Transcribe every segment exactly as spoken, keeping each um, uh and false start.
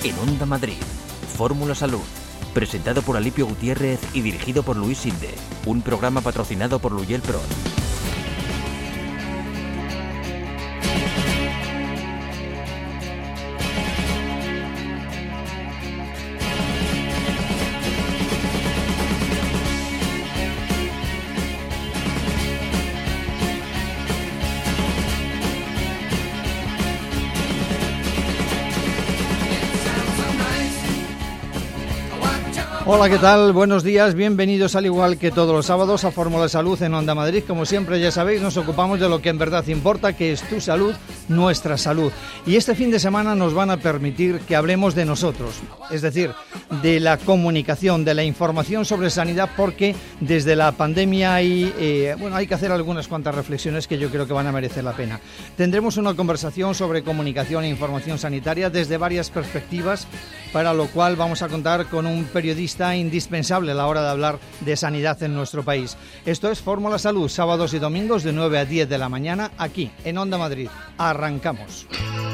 En Onda Madrid, Fórmula Salud, presentado por Alipio Gutiérrez y dirigido por Luis Sinde, un programa patrocinado por Luyel Pro. Hola, ¿qué tal? Buenos días, bienvenidos al igual que todos los sábados a Fórmula Salud en Onda Madrid. Como siempre, ya sabéis, nos ocupamos de lo que en verdad importa, que es tu salud, nuestra salud. Y este fin de semana nos van a permitir que hablemos de nosotros, es decir, de la comunicación, de la información sobre sanidad, porque desde la pandemia hay, eh, bueno, hay que hacer algunas cuantas reflexiones que yo creo que van a merecer la pena. Tendremos una conversación sobre comunicación e información sanitaria desde varias perspectivas, para lo cual vamos a contar con un periodista indispensable a la hora de hablar de sanidad en nuestro país. Esto es Fórmula Salud, sábados y domingos de nueve a diez de la mañana, aquí en Onda Madrid. Arrancamos.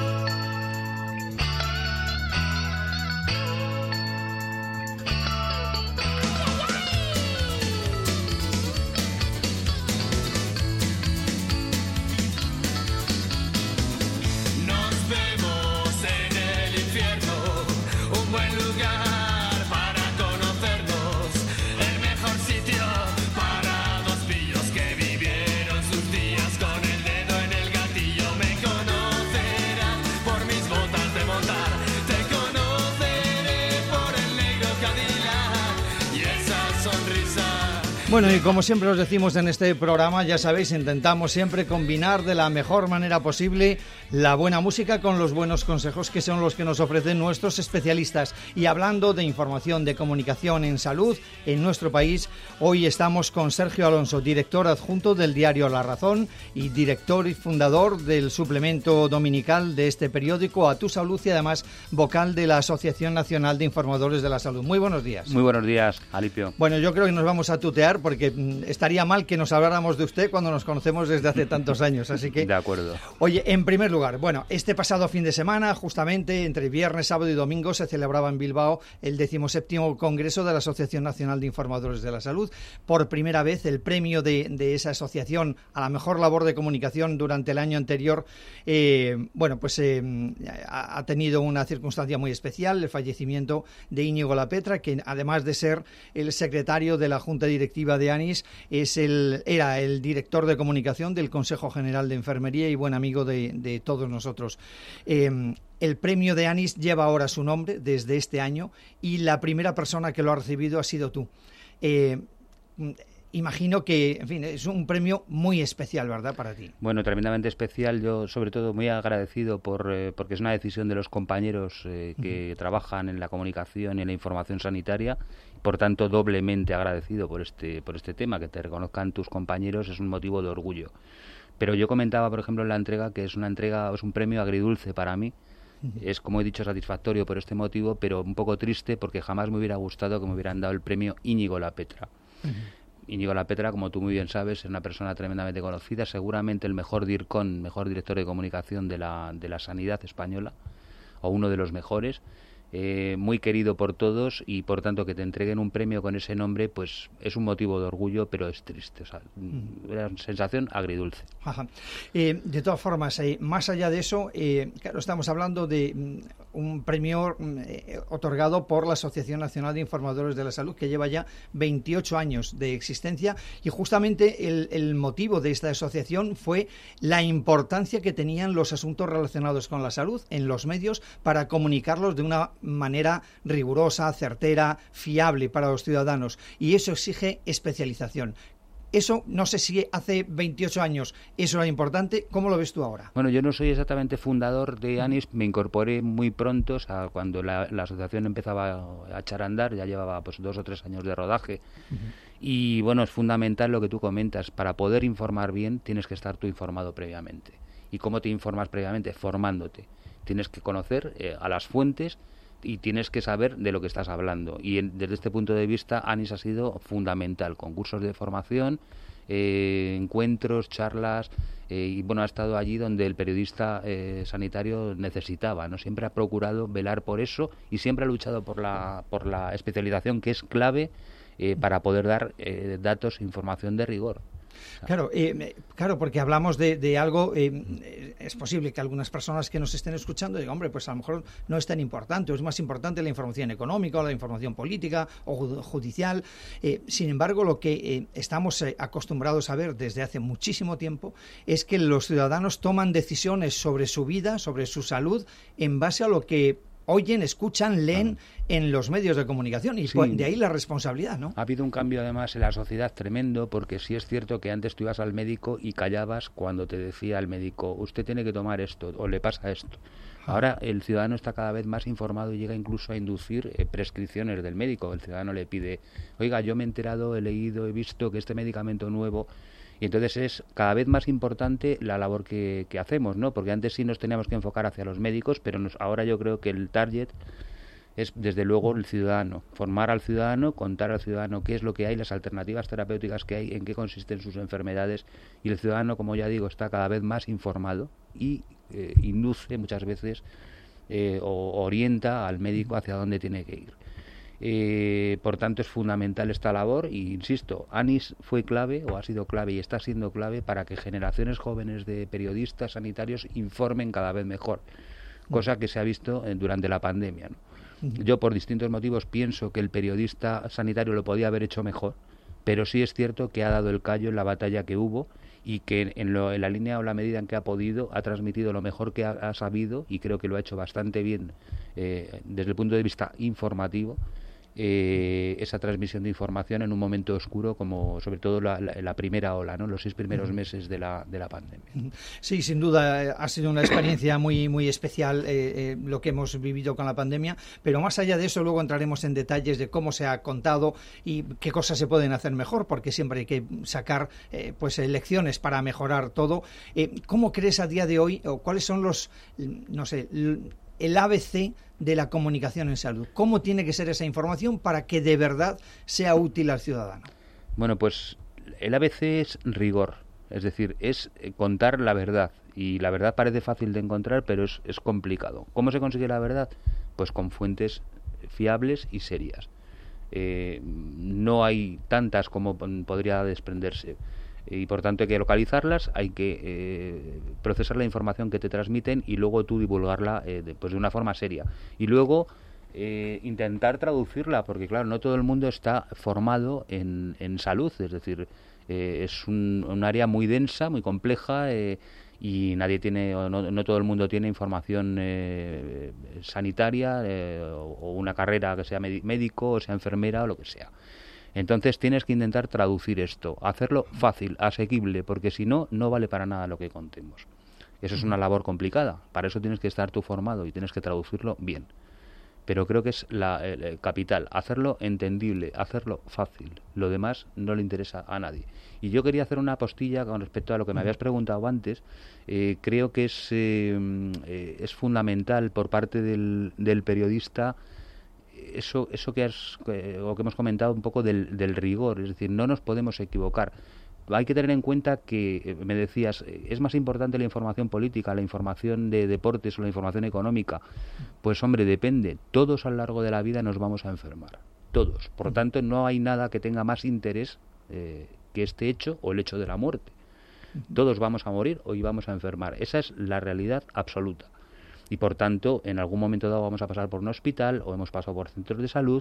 Bueno, y como siempre os decimos en este programa, ya sabéis, intentamos siempre combinar de la mejor manera posible la buena música con los buenos consejos, que son los que nos ofrecen nuestros especialistas. Y hablando de información, de comunicación en salud en nuestro país, hoy estamos con Sergio Alonso, director adjunto del diario La Razón y director y fundador del suplemento dominical de este periódico, A Tu Salud, y además vocal de la Asociación Nacional de Informadores de la Salud. Muy buenos días. Muy buenos días, Alipio. Bueno, yo creo que nos vamos a tutear, porque estaría mal que nos habláramos de usted cuando nos conocemos desde hace tantos años, así que... De acuerdo. Oye, en primer lugar, bueno, este pasado fin de semana, justamente entre viernes, sábado y domingo, se celebraba en Bilbao el decimoséptimo Congreso de la Asociación Nacional de Informadores de la Salud. Por primera vez, el premio de, de esa asociación a la mejor labor de comunicación durante el año anterior, eh, bueno, pues eh, ha, ha tenido una circunstancia muy especial, el fallecimiento de Íñigo Lapetra, que además de ser el secretario de la Junta Directiva de ANIS, es el, era el director de comunicación del Consejo General de Enfermería y buen amigo de, de todos nosotros. Eh, el premio de ANIS lleva ahora su nombre desde este año y la primera persona que lo ha recibido ha sido tú. Eh, Imagino que, en fin, es un premio muy especial, ¿verdad?, para ti. Bueno, tremendamente especial. Yo, sobre todo, muy agradecido por eh, porque es una decisión de los compañeros eh, que uh-huh. trabajan en la comunicación y en la información sanitaria. Por tanto, doblemente agradecido por este por este tema. Que te reconozcan tus compañeros es un motivo de orgullo. Pero yo comentaba, por ejemplo, en la entrega que es una entrega, es un premio agridulce para mí. Uh-huh. Es, como he dicho, satisfactorio por este motivo, pero un poco triste porque jamás me hubiera gustado que me hubieran dado el premio Íñigo Lapetra. Uh-huh. Íñigo Lapetra, como tú muy bien sabes, es una persona tremendamente conocida, seguramente el mejor DIRCON, mejor director de comunicación de la, de la sanidad española, o uno de los mejores, eh, muy querido por todos, y por tanto que te entreguen un premio con ese nombre, pues es un motivo de orgullo, pero es triste, o sea, mm. una sensación agridulce. Ajá. Eh, de todas formas, eh, más allá de eso, eh, claro, estamos hablando de mm, un premio eh, otorgado por la Asociación Nacional de Informadores de la Salud, que lleva ya veintiocho años de existencia, y justamente el, el motivo de esta asociación fue la importancia que tenían los asuntos relacionados con la salud en los medios para comunicarlos de una manera rigurosa, certera, fiable para los ciudadanos, y eso exige especialización. Eso, no sé si hace veintiocho años eso era importante. ¿Cómo lo ves tú ahora? Bueno, yo no soy exactamente fundador de ANIS, me incorporé muy pronto, o sea, cuando la, la asociación empezaba a echar a andar, ya llevaba pues dos o tres años de rodaje. Uh-huh. Y bueno, es fundamental lo que tú comentas, para poder informar bien tienes que estar tú informado previamente. ¿Y cómo te informas previamente? Formándote. Tienes que conocer eh, a las fuentes y tienes que saber de lo que estás hablando. Y en, desde este punto de vista, ANIS ha sido fundamental, con cursos de formación eh, encuentros, charlas, eh, y bueno, ha estado allí donde el periodista eh, sanitario necesitaba, ¿no? Siempre ha procurado velar por eso y siempre ha luchado por la, por la especialización, que es clave eh, para poder dar eh, datos e información de rigor. Claro, eh, claro, porque hablamos de, de algo, eh, es posible que algunas personas que nos estén escuchando digan, hombre, pues a lo mejor no es tan importante, o es más importante la información económica o la información política o judicial. Eh, sin embargo, lo que eh, estamos eh, acostumbrados a ver desde hace muchísimo tiempo es que los ciudadanos toman decisiones sobre su vida, sobre su salud, en base a lo que oyen, escuchan, leen en los medios de comunicación, y sí, de ahí la responsabilidad, ¿no? Ha habido un cambio además en la sociedad tremendo, porque sí es cierto que antes tú ibas al médico y callabas cuando te decía el médico, usted tiene que tomar esto o le pasa esto. Ahora el ciudadano está cada vez más informado y llega incluso a inducir eh, prescripciones del médico. El ciudadano le pide, oiga, yo me he enterado, he leído, he visto que este medicamento nuevo... Y entonces es cada vez más importante la labor que, que hacemos, ¿no? Porque antes sí nos teníamos que enfocar hacia los médicos, pero nos, ahora yo creo que el target es desde luego el ciudadano. Formar al ciudadano, contar al ciudadano qué es lo que hay, las alternativas terapéuticas que hay, en qué consisten sus enfermedades. Y el ciudadano, como ya digo, está cada vez más informado y eh, induce muchas veces eh, o orienta al médico hacia dónde tiene que ir. Eh, por tanto, es fundamental esta labor y, insisto, ANIS fue clave o ha sido clave y está siendo clave para que generaciones jóvenes de periodistas sanitarios informen cada vez mejor, cosa que se ha visto eh, durante la pandemia, ¿no? Yo, por distintos motivos, pienso que el periodista sanitario lo podía haber hecho mejor, pero sí es cierto que ha dado el callo en la batalla que hubo y que en, lo, en la línea o la medida en que ha podido ha transmitido lo mejor que ha, ha sabido, y creo que lo ha hecho bastante bien eh, desde el punto de vista informativo. Eh, esa transmisión de información en un momento oscuro como sobre todo la, la, la primera ola, ¿no? Los seis primeros meses de la, de la pandemia. Sí, sin duda ha sido una experiencia muy, muy especial eh, eh, lo que hemos vivido con la pandemia, pero más allá de eso luego entraremos en detalles de cómo se ha contado y qué cosas se pueden hacer mejor, porque siempre hay que sacar eh, pues lecciones para mejorar todo. Eh, ¿Cómo crees a día de hoy, o cuáles son los, no sé, el A B C de la comunicación en salud? ¿Cómo tiene que ser esa información para que de verdad sea útil al ciudadano? Bueno, pues el A B C es rigor, es decir, es contar la verdad. Y la verdad parece fácil de encontrar, pero es, es complicado. ¿Cómo se consigue la verdad? Pues con fuentes fiables y serias. Eh, no hay tantas como podría desprenderse. Y por tanto hay que localizarlas, hay que eh, procesar la información que te transmiten y luego tú divulgarla eh, de, pues de una forma seria. Y luego eh, intentar traducirla, porque claro, no todo el mundo está formado en, en salud, es decir, eh, es un, un área muy densa, muy compleja, eh, y nadie tiene, o no, no todo el mundo tiene información eh, sanitaria eh, o, o una carrera que sea médico o sea enfermera o lo que sea. Entonces tienes que intentar traducir esto, hacerlo fácil, asequible, porque si no, no vale para nada lo que contemos. Eso es una labor complicada, para eso tienes que estar tú formado y tienes que traducirlo bien. Pero creo que es la el capital, hacerlo entendible, hacerlo fácil. Lo demás no le interesa a nadie. Y yo quería hacer una postilla con respecto a lo que me habías preguntado antes. Eh, creo que es, eh, eh, es fundamental por parte del, del periodista eso eso que has eh, o que hemos comentado un poco del, del rigor, es decir, no nos podemos equivocar. Hay que tener en cuenta que, eh, me decías, eh, es más importante la información política, la información de deportes o la información económica. Pues hombre, depende. Todos a lo largo de la vida nos vamos a enfermar, todos. Por lo tanto, no hay nada que tenga más interés eh, que este hecho o el hecho de la muerte. Todos vamos a morir o vamos a enfermar. Esa es la realidad absoluta. Y por tanto, en algún momento dado vamos a pasar por un hospital o hemos pasado por centros de salud.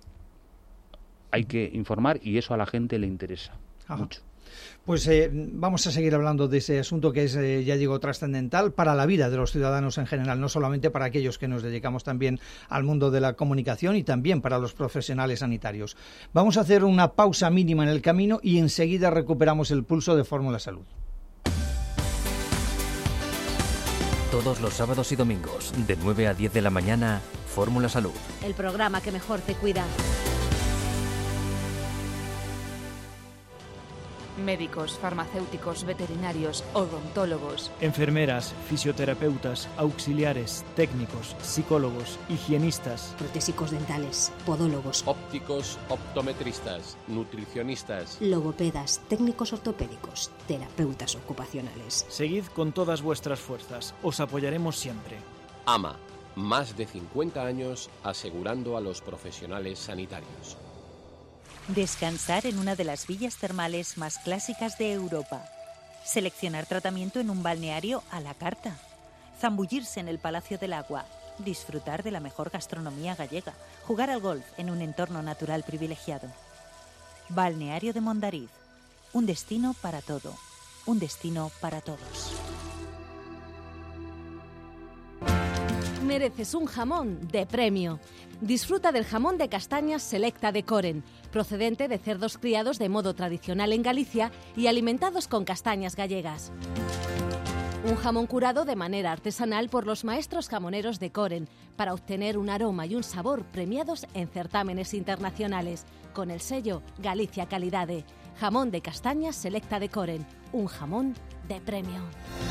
Hay que informar y eso a la gente le interesa. Ajá. Mucho. Pues eh, vamos a seguir hablando de ese asunto que es, eh, ya digo, trascendental para la vida de los ciudadanos en general, no solamente para aquellos que nos dedicamos también al mundo de la comunicación y también para los profesionales sanitarios. Vamos a hacer una pausa mínima en el camino y enseguida recuperamos el pulso de Fórmula Salud. Todos los sábados y domingos, de nueve a diez de la mañana, Fórmula Salud. El programa que mejor te cuida. Médicos, farmacéuticos, veterinarios, odontólogos. Enfermeras, fisioterapeutas, auxiliares, técnicos, psicólogos, higienistas. Protésicos dentales, podólogos. Ópticos, optometristas, nutricionistas. Logopedas, técnicos ortopédicos, terapeutas ocupacionales. Seguid con todas vuestras fuerzas. Os apoyaremos siempre. AMA. Más de cincuenta años asegurando a los profesionales sanitarios. Descansar en una de las villas termales más clásicas de Europa. Seleccionar tratamiento en un balneario a la carta. Zambullirse en el Palacio del Agua. Disfrutar de la mejor gastronomía gallega. Jugar al golf en un entorno natural privilegiado. Balneario de Mondariz. Un destino para todo. Un destino para todos. Mereces un jamón de premio. Disfruta del jamón de castañas Selecta de Coren, procedente de cerdos criados de modo tradicional en Galicia y alimentados con castañas gallegas. Un jamón curado de manera artesanal por los maestros jamoneros de Coren para obtener un aroma y un sabor premiados en certámenes internacionales, con el sello Galicia Calidade. Jamón de castañas Selecta de Coren, un jamón de premio.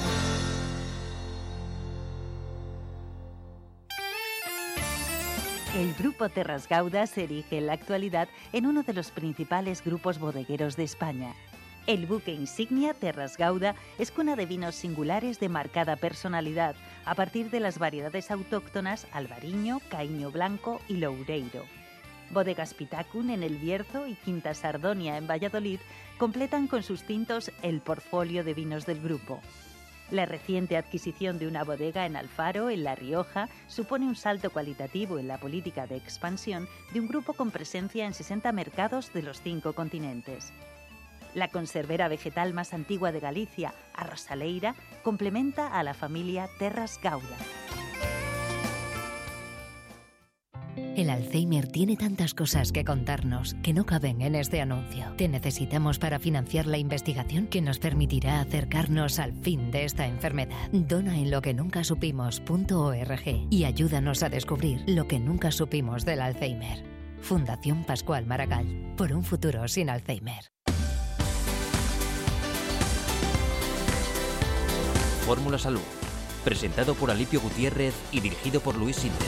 El Grupo Terras Gauda se erige en la actualidad en uno de los principales grupos bodegueros de España. El buque insignia Terras Gauda es cuna de vinos singulares de marcada personalidad, a partir de las variedades autóctonas Albariño, Caíño Blanco y Loureiro. Bodegas Pitacun en El Bierzo y Quinta Sardonia en Valladolid completan con sus tintos el portfolio de vinos del grupo. La reciente adquisición de una bodega en Alfaro, en La Rioja, supone un salto cualitativo en la política de expansión de un grupo con presencia en sesenta mercados de los cinco continentes. La conservera vegetal más antigua de Galicia, Arrosaleira, complementa a la familia Terras Gauda. El Alzheimer tiene tantas cosas que contarnos que no caben en este anuncio. Te necesitamos para financiar la investigación que nos permitirá acercarnos al fin de esta enfermedad. Dona en lo que nunca supimos punto org y ayúdanos a descubrir lo que nunca supimos del Alzheimer. Fundación Pascual Maragall, por un futuro sin Alzheimer. Fórmula Salud, presentado por Alipio Gutiérrez y dirigido por Luis Sinde.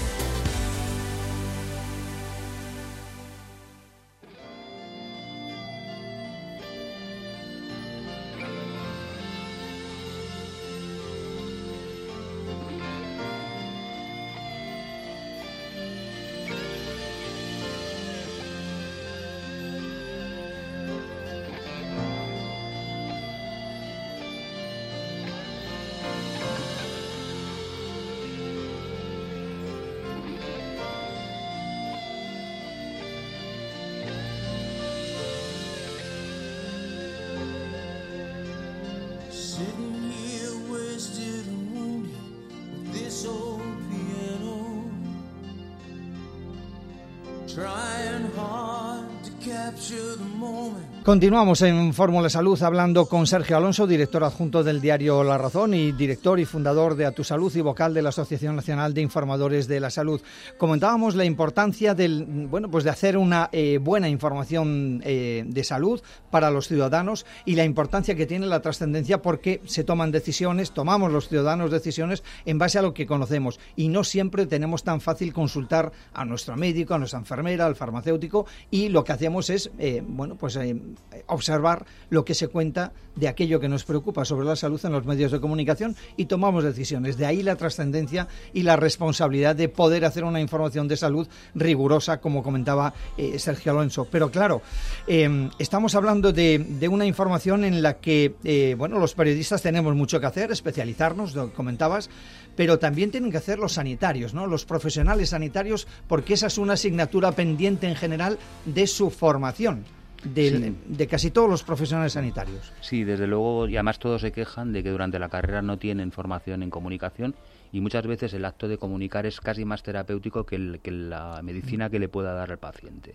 Continuamos en Fórmula Salud hablando con Sergio Alonso, director adjunto del diario La Razón y director y fundador de A Tu Salud y vocal de la Asociación Nacional de Informadores de la Salud. Comentábamos la importancia del, bueno, pues de hacer una eh, buena información eh, de salud para los ciudadanos y la importancia que tiene la trascendencia porque se toman decisiones, tomamos los ciudadanos decisiones en base a lo que conocemos y no siempre tenemos tan fácil consultar a nuestro médico, a nuestra enfermera, al farmacéutico y lo que hacemos es, eh, bueno, pues eh, observar lo que se cuenta de aquello que nos preocupa sobre la salud en los medios de comunicación y tomamos decisiones. De ahí la trascendencia y la responsabilidad de poder hacer una información de salud rigurosa, como comentaba eh, Sergio Alonso. Pero claro, eh, estamos hablando de, de una información en la que, eh, bueno, los periodistas tenemos mucho que hacer, especializarnos, lo que comentabas, pero también tienen que hacer los sanitarios, ¿no? Los profesionales sanitarios, porque esa es una asignatura pendiente en general de su formación. De, sí. de casi todos los profesionales sanitarios. Sí, desde luego, y además todos se quejan de que durante la carrera no tienen formación en comunicación y muchas veces el acto de comunicar es casi más terapéutico que, el, que la medicina que le pueda dar al paciente.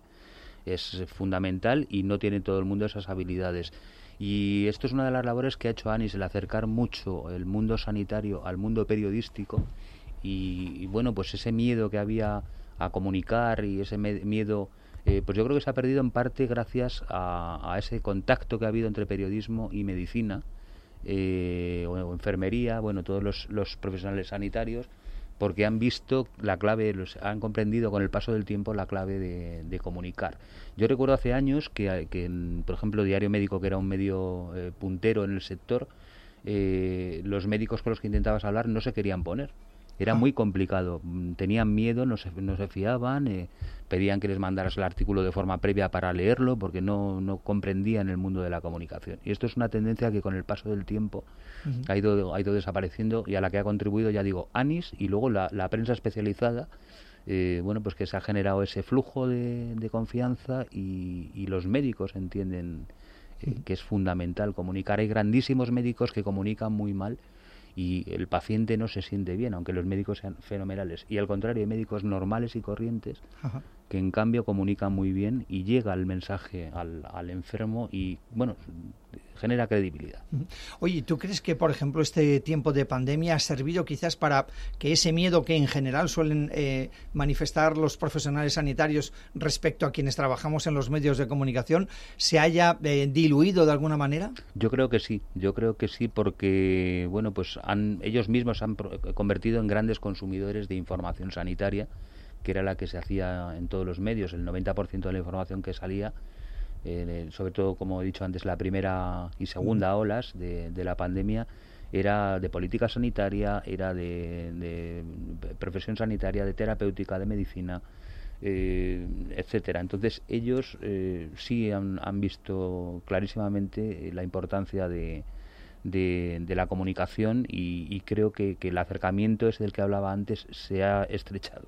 Es fundamental y no tiene todo el mundo esas habilidades. Y esto es una de las labores que ha hecho ANIS, el acercar mucho el mundo sanitario al mundo periodístico y, y bueno, pues ese miedo que había a comunicar y ese me- miedo Eh, pues yo creo que se ha perdido en parte gracias a, a ese contacto que ha habido entre periodismo y medicina, eh, o, o enfermería, bueno, todos los, los profesionales sanitarios, porque han visto la clave, los, han comprendido con el paso del tiempo la clave de, de comunicar. Yo recuerdo hace años que, que en, por ejemplo, Diario Médico, que era un medio eh, puntero en el sector, eh, los médicos con los que intentabas hablar no se querían poner. Era muy complicado, tenían miedo, no se, no se fiaban, eh, pedían que les mandaras el artículo de forma previa para leerlo porque no, no comprendían el mundo de la comunicación. Y esto es una tendencia que con el paso del tiempo uh-huh. ha, ido, ha ido desapareciendo y a la que ha contribuido, ya digo, ANIS y luego la, la prensa especializada, eh, bueno, pues que se ha generado ese flujo de, de confianza y, y los médicos entienden eh, uh-huh. que es fundamental comunicar. Hay grandísimos médicos que comunican muy mal y el paciente no se siente bien, aunque los médicos sean fenomenales. Y al contrario, hay médicos normales y corrientes Ajá. que en cambio comunican muy bien y llega el mensaje al, al enfermo y, bueno, genera credibilidad. Oye, ¿tú crees que, por ejemplo, este tiempo de pandemia ha servido quizás para que ese miedo que en general suelen eh, manifestar los profesionales sanitarios respecto a quienes trabajamos en los medios de comunicación se haya eh, diluido de alguna manera? Yo creo que sí, yo creo que sí, porque, bueno, pues han, ellos mismos se han pro- convertido en grandes consumidores de información sanitaria, que era la que se hacía en todos los medios, el noventa por ciento de la información que salía, eh, sobre todo, como he dicho antes, la primera y segunda olas de, de la pandemia, era de política sanitaria, era de, de profesión sanitaria, de terapéutica, de medicina, eh, etcétera. Entonces ellos eh, sí han, han visto clarísimamente la importancia de, de, de la comunicación y, y creo que, que el acercamiento ese del que hablaba antes se ha estrechado.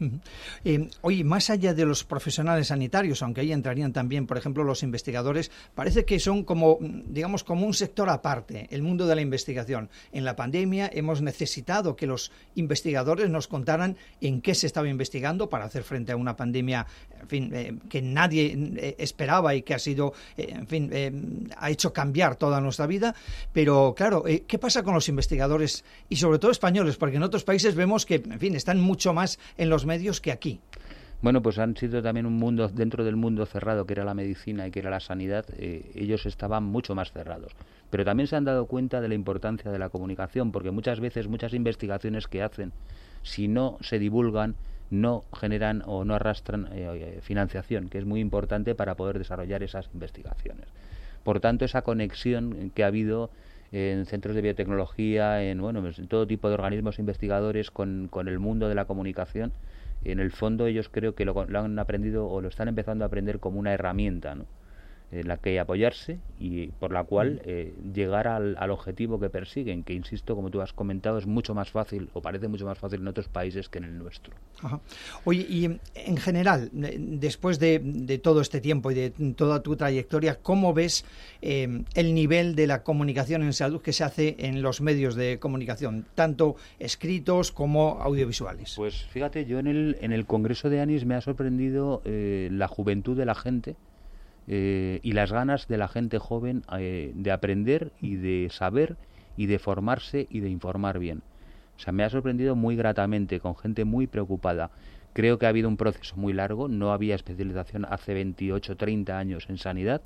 Eh, oye, más allá de los profesionales sanitarios, aunque ahí entrarían también, por ejemplo, los investigadores, parece que son como, digamos, como un sector aparte, el mundo de la investigación. En la pandemia hemos necesitado que los investigadores nos contaran en qué se estaba investigando para hacer frente a una pandemia, en fin, eh, que nadie eh, esperaba y que ha sido, eh, en fin, eh, ha hecho cambiar toda nuestra vida. Pero, claro, eh, ¿qué pasa con los investigadores y sobre todo españoles? Porque en otros países vemos que, en fin, están mucho más en los medios que aquí. Bueno, pues han sido también un mundo, dentro del mundo cerrado que era la medicina y que era la sanidad, eh, ellos estaban mucho más cerrados. Pero también se han dado cuenta de la importancia de la comunicación, porque muchas veces, muchas investigaciones que hacen, si no se divulgan, no generan o no arrastran eh, financiación, que es muy importante para poder desarrollar esas investigaciones. Por tanto, esa conexión que ha habido en centros de biotecnología, en bueno, en todo tipo de organismos investigadores con, con el mundo de la comunicación, en el fondo ellos creo que lo, lo han aprendido o lo están empezando a aprender como una herramienta, ¿no?, en la que apoyarse y por la cual eh, llegar al, al objetivo que persiguen, que insisto, como tú has comentado, es mucho más fácil o parece mucho más fácil en otros países que en el nuestro. Ajá. Oye, y en general, después de, de todo este tiempo y de toda tu trayectoria, ¿cómo ves eh, el nivel de la comunicación en salud que se hace en los medios de comunicación, tanto escritos como audiovisuales? Pues fíjate, yo en el, en el Congreso de ANIS me ha sorprendido eh, la juventud de la gente, Eh, y las ganas de la gente joven eh, de aprender y de saber y de formarse y de informar bien. O sea, me ha sorprendido muy gratamente, con gente muy preocupada. Creo que ha habido un proceso muy largo, no había especialización hace veintiocho, treinta años en sanidad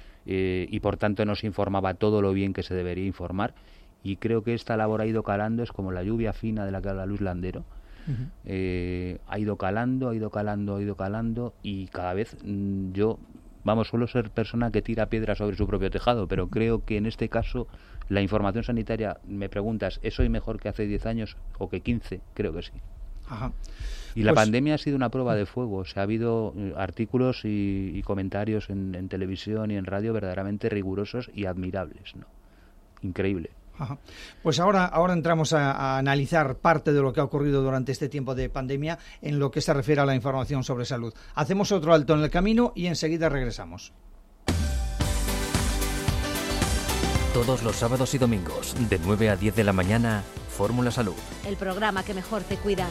eh, y por tanto no se informaba todo lo bien que se debería informar y creo que esta labor ha ido calando, es como la lluvia fina de la que habla Luis Landero. Uh-huh. Eh, ha ido calando, ha ido calando, ha ido calando y cada vez mmm, yo... Vamos, suelo ser persona que tira piedras sobre su propio tejado, pero creo que en este caso la información sanitaria, me preguntas, ¿es hoy mejor que hace diez años o que quince? Creo que sí. Ajá. Y pues, la pandemia ha sido una prueba de fuego. O sea, ha habido artículos y, y comentarios en, en televisión y en radio verdaderamente rigurosos y admirables, ¿no? Increíble. Ajá. Pues ahora, ahora entramos a, a analizar parte de lo que ha ocurrido durante este tiempo de pandemia en lo que se refiere a la información sobre salud. Hacemos otro alto en el camino y enseguida regresamos. Todos los sábados y domingos, de nueve a diez de la mañana, Fórmula Salud. El programa que mejor te cuida.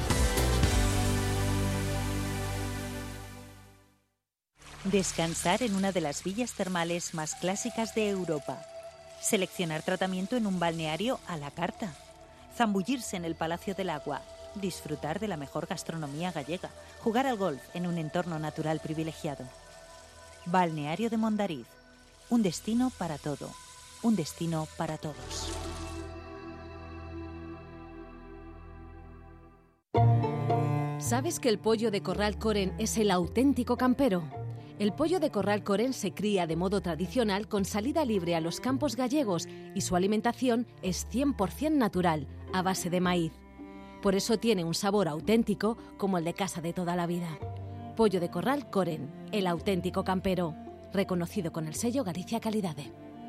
Descansar en una de las villas termales más clásicas de Europa. Seleccionar tratamiento en un balneario a la carta. Zambullirse en el Palacio del Agua. disfrutar de la mejor gastronomía gallega, jugar al golf en un entorno natural privilegiado. Balneario de Mondariz, un destino para todo, un destino para todos. ¿Sabes que el pollo de corral Coren es el auténtico campero? El pollo de corral Coren se cría de modo tradicional con salida libre a los campos gallegos y su alimentación es cien por ciento natural, a base de maíz. Por eso tiene un sabor auténtico como el de casa de toda la vida. Pollo de corral Coren, el auténtico campero, reconocido con el sello Galicia Calidade.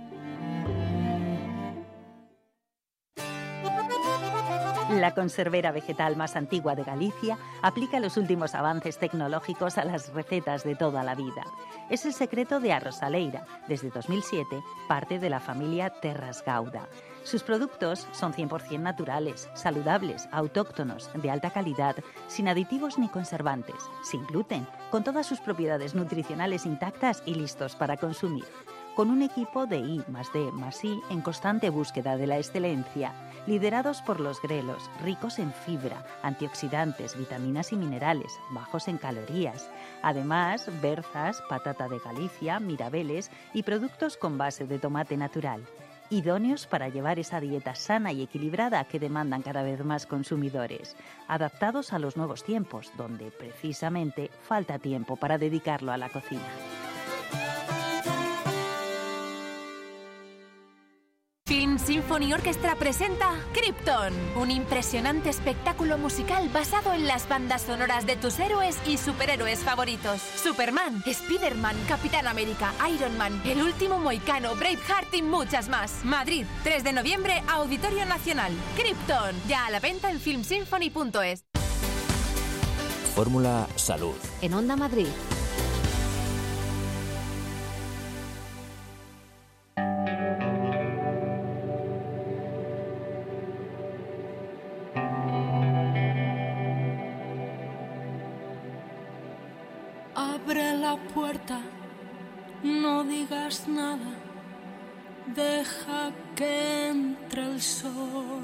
La conservera vegetal más antigua de Galicia aplica los últimos avances tecnológicos a las recetas de toda la vida. Es el secreto de Arrosaleira, desde dos mil siete, parte de la familia Terras Gauda. Sus productos son cien por ciento naturales, saludables, autóctonos, de alta calidad, sin aditivos ni conservantes, sin gluten, con todas sus propiedades nutricionales intactas y listos para consumir. Con un equipo de I más D más I en constante búsqueda de la excelencia, liderados por los grelos, ricos en fibra, antioxidantes, vitaminas y minerales, bajos en calorías. Además, berzas, patata de Galicia, mirabeles y productos con base de tomate natural. Idóneos para llevar esa dieta sana y equilibrada que demandan cada vez más consumidores. Adaptados a los nuevos tiempos, donde precisamente falta tiempo para dedicarlo a la cocina. Film Symphony Orchestra presenta Krypton, un impresionante espectáculo musical basado en las bandas sonoras de tus héroes y superhéroes favoritos. Superman, Spider-Man, Capitán América, Iron Man, El Último Mohicano, Braveheart y muchas más. Madrid, tres de noviembre, Auditorio Nacional. Krypton, ya a la venta en film symphony punto es. Fórmula Salud. En Onda Madrid. Abre la puerta, no digas nada, deja que entre el sol,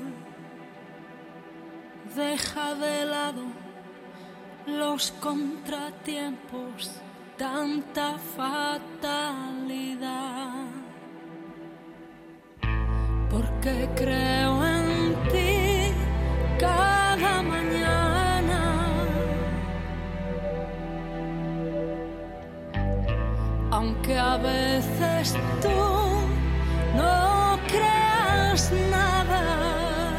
deja de lado los contratiempos, tanta fatalidad, porque creo en ti cada mañana. Aunque a veces tú no creas nada.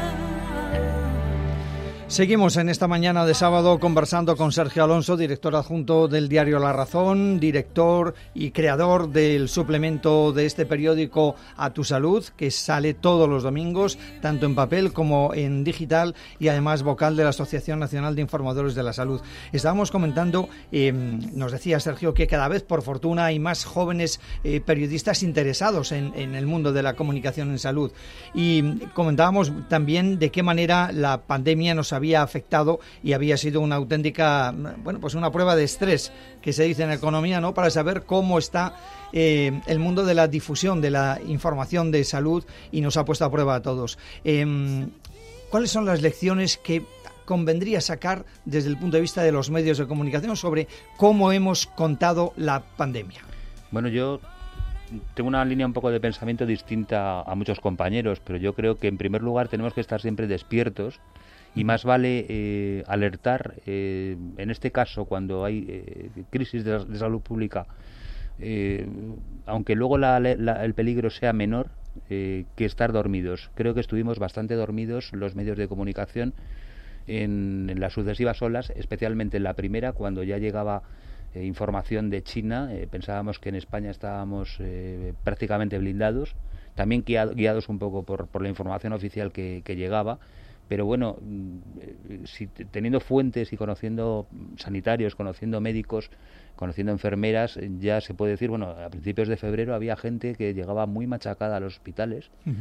Seguimos en esta mañana de sábado conversando con Sergio Alonso, director adjunto del diario La Razón, director y creador del suplemento de este periódico A Tu Salud, que sale todos los domingos, tanto en papel como en digital, y además vocal de la Asociación Nacional de Informadores de la Salud. Estábamos comentando, eh, nos decía Sergio, que cada vez, por fortuna, hay más jóvenes eh, periodistas interesados en, en el mundo de la comunicación en salud. Y comentábamos también de qué manera la pandemia nos había había afectado y había sido una auténtica, bueno, pues una prueba de estrés, que se dice en economía, ¿no?, para saber cómo está eh, el mundo de la difusión de la información de salud, y nos ha puesto a prueba a todos. Eh, ¿Cuáles son las lecciones que convendría sacar desde el punto de vista de los medios de comunicación sobre cómo hemos contado la pandemia? Bueno, yo tengo una línea un poco de pensamiento distinta a muchos compañeros, pero yo creo que en primer lugar tenemos que estar siempre despiertos. Y más vale eh, alertar, eh, en este caso, cuando hay eh, crisis de, de salud pública, eh, aunque luego la, la, el peligro sea menor, eh, que estar dormidos. Creo que estuvimos bastante dormidos los medios de comunicación en, en las sucesivas olas, especialmente en la primera, cuando ya llegaba eh, información de China. Eh, pensábamos que en España estábamos eh, prácticamente blindados, también guiados un poco por, por la información oficial que, que llegaba. Pero bueno, si teniendo fuentes y conociendo sanitarios, conociendo médicos, conociendo enfermeras, ya se puede decir, bueno, a principios de febrero había gente que llegaba muy machacada a los hospitales, uh-huh.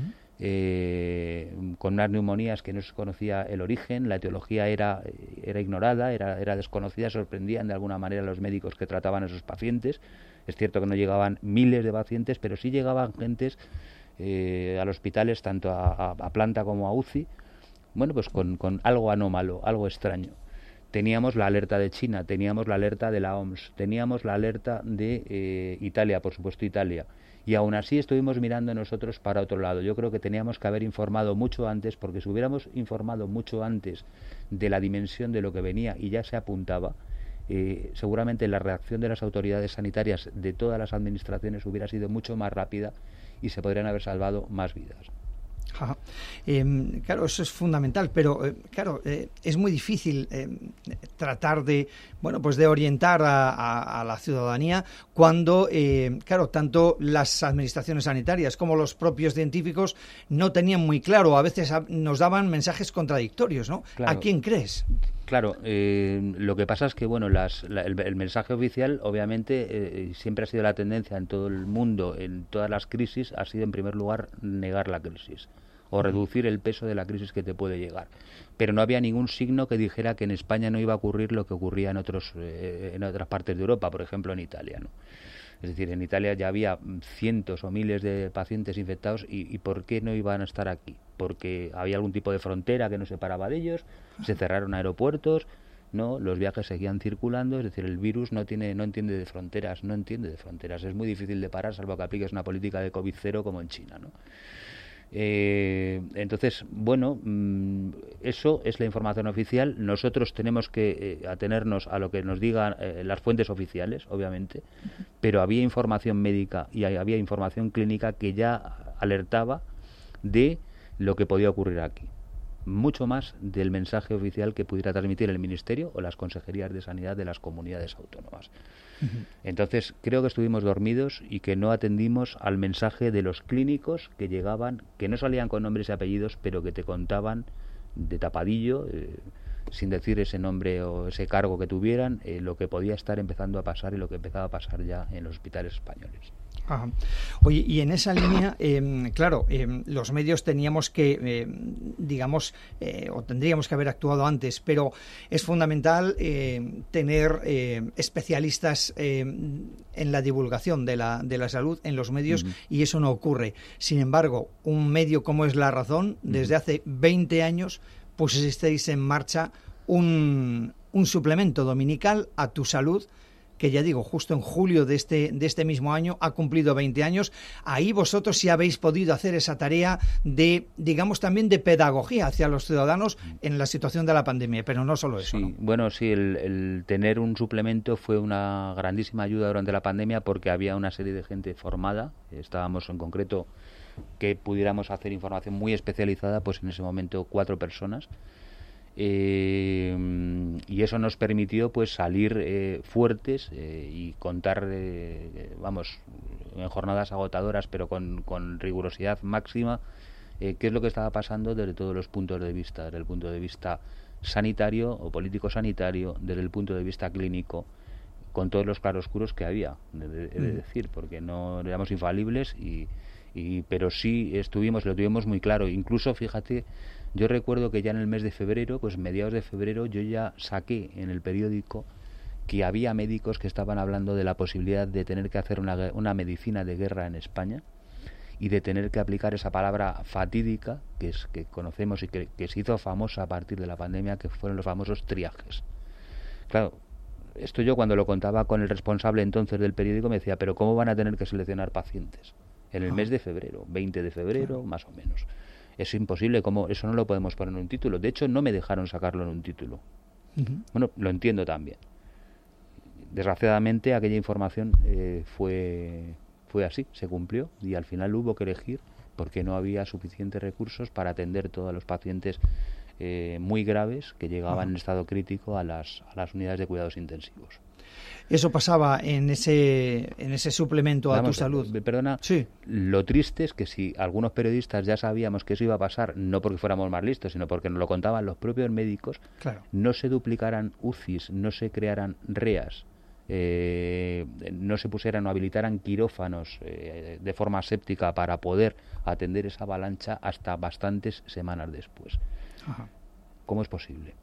eh, con unas neumonías que no se conocía el origen, la etiología era, era ignorada, era, era desconocida, sorprendían de alguna manera a los médicos que trataban a esos pacientes. Es cierto que no llegaban miles de pacientes, pero sí llegaban gentes eh, a los hospitales, tanto a, a, a planta como a U C I, bueno, pues con, con algo anómalo, algo extraño. Teníamos la alerta de China, teníamos la alerta de la O M S, teníamos la alerta de eh, Italia, por supuesto Italia, y aún así estuvimos mirando nosotros para otro lado. Yo creo que teníamos que haber informado mucho antes, porque si hubiéramos informado mucho antes de la dimensión de lo que venía y ya se apuntaba, eh, seguramente la reacción de las autoridades sanitarias de todas las administraciones hubiera sido mucho más rápida y se podrían haber salvado más vidas. Ajá. Eh, claro, eso es fundamental, pero eh, claro, eh, es muy difícil eh, tratar de, bueno, pues de orientar a, a, a la ciudadanía cuando, eh, claro, tanto las administraciones sanitarias como los propios científicos no tenían muy claro, a veces a, nos daban mensajes contradictorios, ¿no? Claro. ¿A quién crees? Claro, eh, lo que pasa es que bueno, las, la, el, el mensaje oficial, obviamente, eh, siempre ha sido la tendencia en todo el mundo, en todas las crisis, ha sido en primer lugar negar la crisis o reducir el peso de la crisis que te puede llegar. Pero no había ningún signo que dijera que en España no iba a ocurrir lo que ocurría en otros eh, en otras partes de Europa, por ejemplo en Italia, ¿no? Es decir, en Italia ya había cientos o miles de pacientes infectados y, y ¿por qué no iban a estar aquí? Porque había algún tipo de frontera que nos separaba de ellos, se cerraron aeropuertos, no, los viajes seguían circulando, es decir, el virus no tiene, no entiende de fronteras, no entiende de fronteras, es muy difícil de parar, salvo que apliques una política de COVID cero como en China, ¿no? Eh, entonces, bueno, mmm, eso es la información oficial. Nosotros tenemos que eh, atenernos a lo que nos digan eh, las fuentes oficiales, obviamente, pero había información médica y había información clínica que ya alertaba de lo que podía ocurrir aquí, mucho más del mensaje oficial que pudiera transmitir el Ministerio o las consejerías de sanidad de las comunidades autónomas. Entonces creo que estuvimos dormidos y que no atendimos al mensaje de los clínicos que llegaban, que no salían con nombres y apellidos, pero que te contaban de tapadillo, eh, sin decir ese nombre o ese cargo que tuvieran, eh, lo que podía estar empezando a pasar y lo que empezaba a pasar ya en los hospitales españoles. Ajá. Oye, y en esa línea, eh, claro, eh, los medios teníamos que, eh, digamos, eh, o tendríamos que haber actuado antes, pero es fundamental eh, tener eh, especialistas eh, en la divulgación de la, de la salud en los medios, uh-huh. y eso no ocurre. Sin embargo, un medio como es La Razón, desde uh-huh. hace veinte años, pusisteis en marcha un, un suplemento dominical a Tu Salud, que ya digo, justo en julio de este, de este mismo año ha cumplido veinte años. Ahí vosotros sí habéis podido hacer esa tarea de, digamos, también de pedagogía hacia los ciudadanos en la situación de la pandemia, pero no solo eso. Sí, ¿no? Bueno, sí, el, el tener un suplemento fue una grandísima ayuda durante la pandemia porque había una serie de gente formada. Estábamos en concreto que pudiéramos hacer información muy especializada, pues en ese momento cuatro personas. Eh, y eso nos permitió pues salir eh, fuertes eh, y contar eh, vamos en jornadas agotadoras pero con, con rigurosidad máxima eh, qué es lo que estaba pasando desde todos los puntos de vista, desde el punto de vista sanitario o político sanitario, desde el punto de vista clínico, con todos los claroscuros que había, he de, de, de decir, porque no éramos infalibles y, y pero sí estuvimos, lo tuvimos muy claro. Incluso fíjate, yo recuerdo que ya en el mes de febrero, pues mediados de febrero, yo ya saqué en el periódico que había médicos que estaban hablando de la posibilidad de tener que hacer una, una medicina de guerra en España y de tener que aplicar esa palabra fatídica que es que conocemos y que, que se hizo famosa a partir de la pandemia, que fueron los famosos triajes. Claro, esto yo cuando lo contaba con el responsable entonces del periódico me decía, pero ¿cómo van a tener que seleccionar pacientes? En el ah. mes de febrero, veinte de febrero, claro. más o menos. Es imposible, como eso no lo podemos poner en un título. De hecho, no me dejaron sacarlo en un título. Uh-huh. Bueno, lo entiendo también. Desgraciadamente, aquella información eh, fue, fue así, se cumplió, y al final hubo que elegir porque no había suficientes recursos para atender todos los pacientes eh, muy graves que llegaban uh-huh. en estado crítico a las, a las unidades de cuidados intensivos. Eso pasaba en ese en ese suplemento Vamos, a Tu Salud. Perdona, sí. Lo triste es que si algunos periodistas ya sabíamos que eso iba a pasar, no porque fuéramos más listos, sino porque nos lo contaban los propios médicos, claro. no se duplicaran U C Is, no se crearan R E As, eh, no se pusieran o habilitaran quirófanos eh, de forma aséptica para poder atender esa avalancha hasta bastantes semanas después. Ajá. ¿Cómo es posible?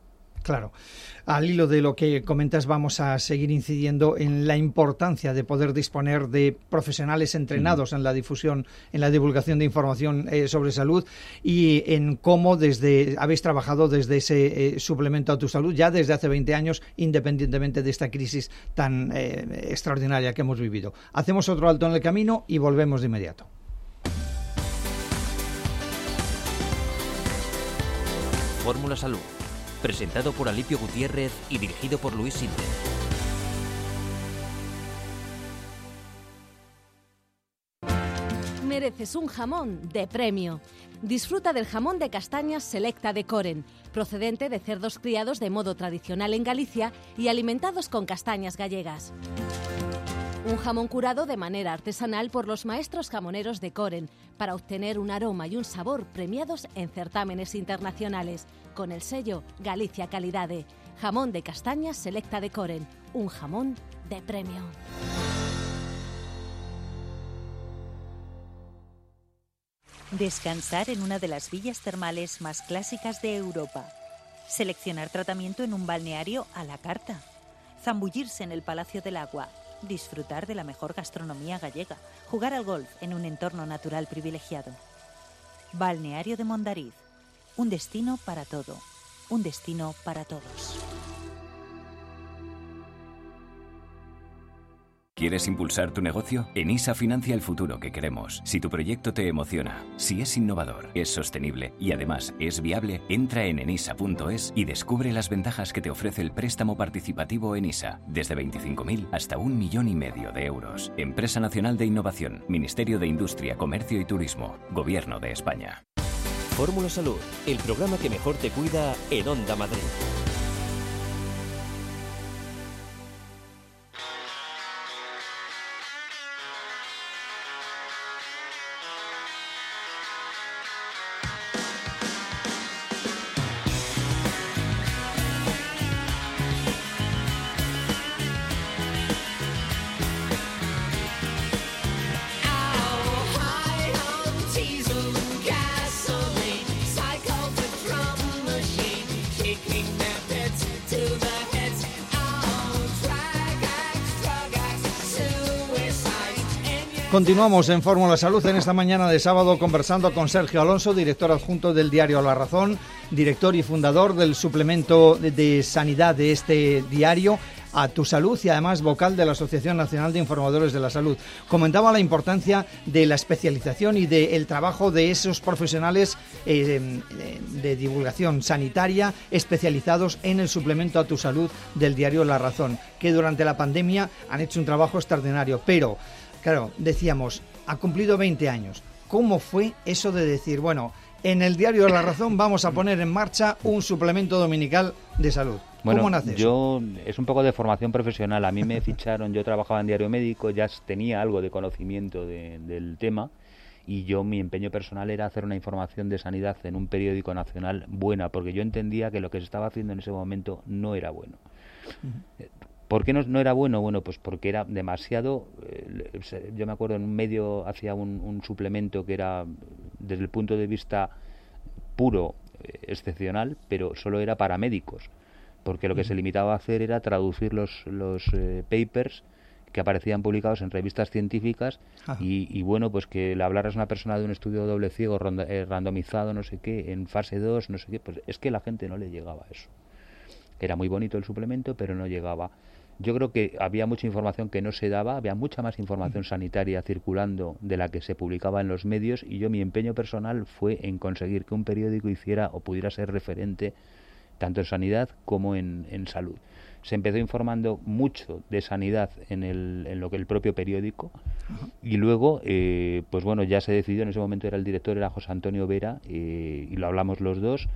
Claro. Al hilo de lo que comentas, vamos a seguir incidiendo en la importancia de poder disponer de profesionales entrenados mm. en la difusión, en la divulgación de información eh, sobre salud, y en cómo desde habéis trabajado desde ese eh, suplemento a tu salud ya desde hace veinte años, independientemente de esta crisis tan eh, extraordinaria que hemos vivido. Hacemos otro alto en el camino y volvemos de inmediato. Fórmula Salud, presentado por Alipio Gutiérrez y dirigido por Luis Sinde. Mereces un jamón de premio. Disfruta del jamón de castañas Selecta de Coren, procedente de cerdos criados de modo tradicional en Galicia y alimentados con castañas gallegas. Un jamón curado de manera artesanal por los maestros jamoneros de Coren para obtener un aroma y un sabor premiados en certámenes internacionales con el sello Galicia Calidade. Jamón de castañas Selecta de Coren, un jamón de premio. Descansar en una de las villas termales más clásicas de Europa. Seleccionar tratamiento en un balneario a la carta. Zambullirse en el Palacio del Agua. Disfrutar de la mejor gastronomía gallega, jugar al golf en un entorno natural privilegiado. Balneario de Mondariz, un destino para todo, un destino para todos. ¿Quieres impulsar tu negocio? Enisa financia el futuro que queremos. Si tu proyecto te emociona, si es innovador, es sostenible y además es viable, entra en enisa punto es y descubre las ventajas que te ofrece el préstamo participativo Enisa, desde veinticinco mil hasta un millón y medio de euros. Empresa Nacional de Innovación, Ministerio de Industria, Comercio y Turismo, Gobierno de España. Fórmula Salud, el programa que mejor te cuida en Onda Madrid. Continuamos en Fórmula Salud en esta mañana de sábado conversando con Sergio Alonso, director adjunto del diario La Razón, director y fundador del suplemento de, de sanidad de este diario, A Tu Salud, y además vocal de la Asociación Nacional de Informadores de la Salud. Comentaba la importancia de la especialización y del trabajo de esos profesionales eh, de divulgación sanitaria especializados en el suplemento A Tu Salud del diario La Razón, que durante la pandemia han hecho un trabajo extraordinario, pero... Claro, decíamos, ha cumplido veinte años. ¿Cómo fue eso de decir, bueno, en el diario de La Razón vamos a poner en marcha un suplemento dominical de salud? Bueno, ¿Cómo nace eso? Yo, es un poco de formación profesional. A mí me ficharon, yo trabajaba en Diario Médico, ya tenía algo de conocimiento de, del tema, y yo, mi empeño personal era hacer una información de sanidad en un periódico nacional buena, porque yo entendía que lo que se estaba haciendo en ese momento no era bueno. Uh-huh. ¿Por qué no, no era bueno? Bueno, pues porque era demasiado... Eh, yo me acuerdo en un medio hacía un, un suplemento que era, desde el punto de vista puro, eh, excepcional, pero solo era para médicos, porque lo que se limitaba a hacer era traducir los, los eh, papers que aparecían publicados en revistas científicas y, y bueno, pues que le hablaras a una persona de un estudio doble ciego, ronda, eh, randomizado, no sé qué, en fase dos, no sé qué, pues es que la gente no le llegaba a eso. Era muy bonito el suplemento, pero no llegaba. Yo creo que había mucha información que no se daba, había mucha más información sanitaria circulando de la que se publicaba en los medios, y yo, mi empeño personal fue en conseguir que un periódico hiciera o pudiera ser referente tanto en sanidad como en, en salud. Se empezó informando mucho de sanidad en, el, en lo que el propio periódico, y luego, eh, pues bueno, ya se decidió, en ese momento era el director, era José Antonio Vera, eh, y lo hablamos los dos.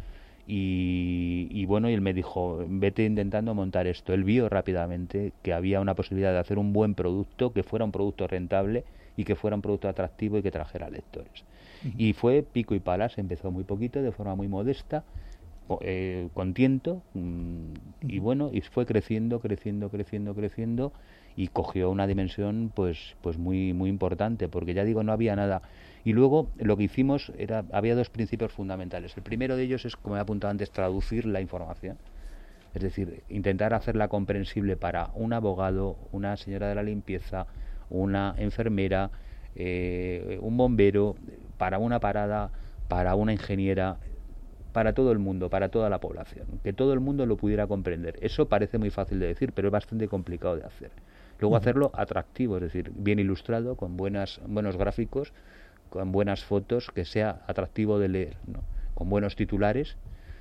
Y, y bueno, y él me dijo, vete intentando montar esto. Él vio rápidamente que había una posibilidad de hacer un buen producto, que fuera un producto rentable y que fuera un producto atractivo y que trajera lectores. Uh-huh. Y fue pico y pala, se empezó muy poquito, de forma muy modesta, eh, con tiento, mmm, y bueno, y fue creciendo, creciendo, creciendo, creciendo, y cogió una dimensión pues pues muy muy importante, porque ya digo, no había nada. Y luego lo que hicimos era, había dos principios fundamentales. El primero de ellos es, como he apuntado antes, traducir la información. Es decir, intentar hacerla comprensible para un abogado, una señora de la limpieza, una enfermera, eh, un bombero, para una parada, para una ingeniera, para todo el mundo, para toda la población, que todo el mundo lo pudiera comprender. Eso parece muy fácil de decir, pero es bastante complicado de hacer. Luego hacerlo atractivo, es decir, bien ilustrado, con buenas, buenos gráficos, con buenas fotos, que sea atractivo de leer, ¿no? Con buenos titulares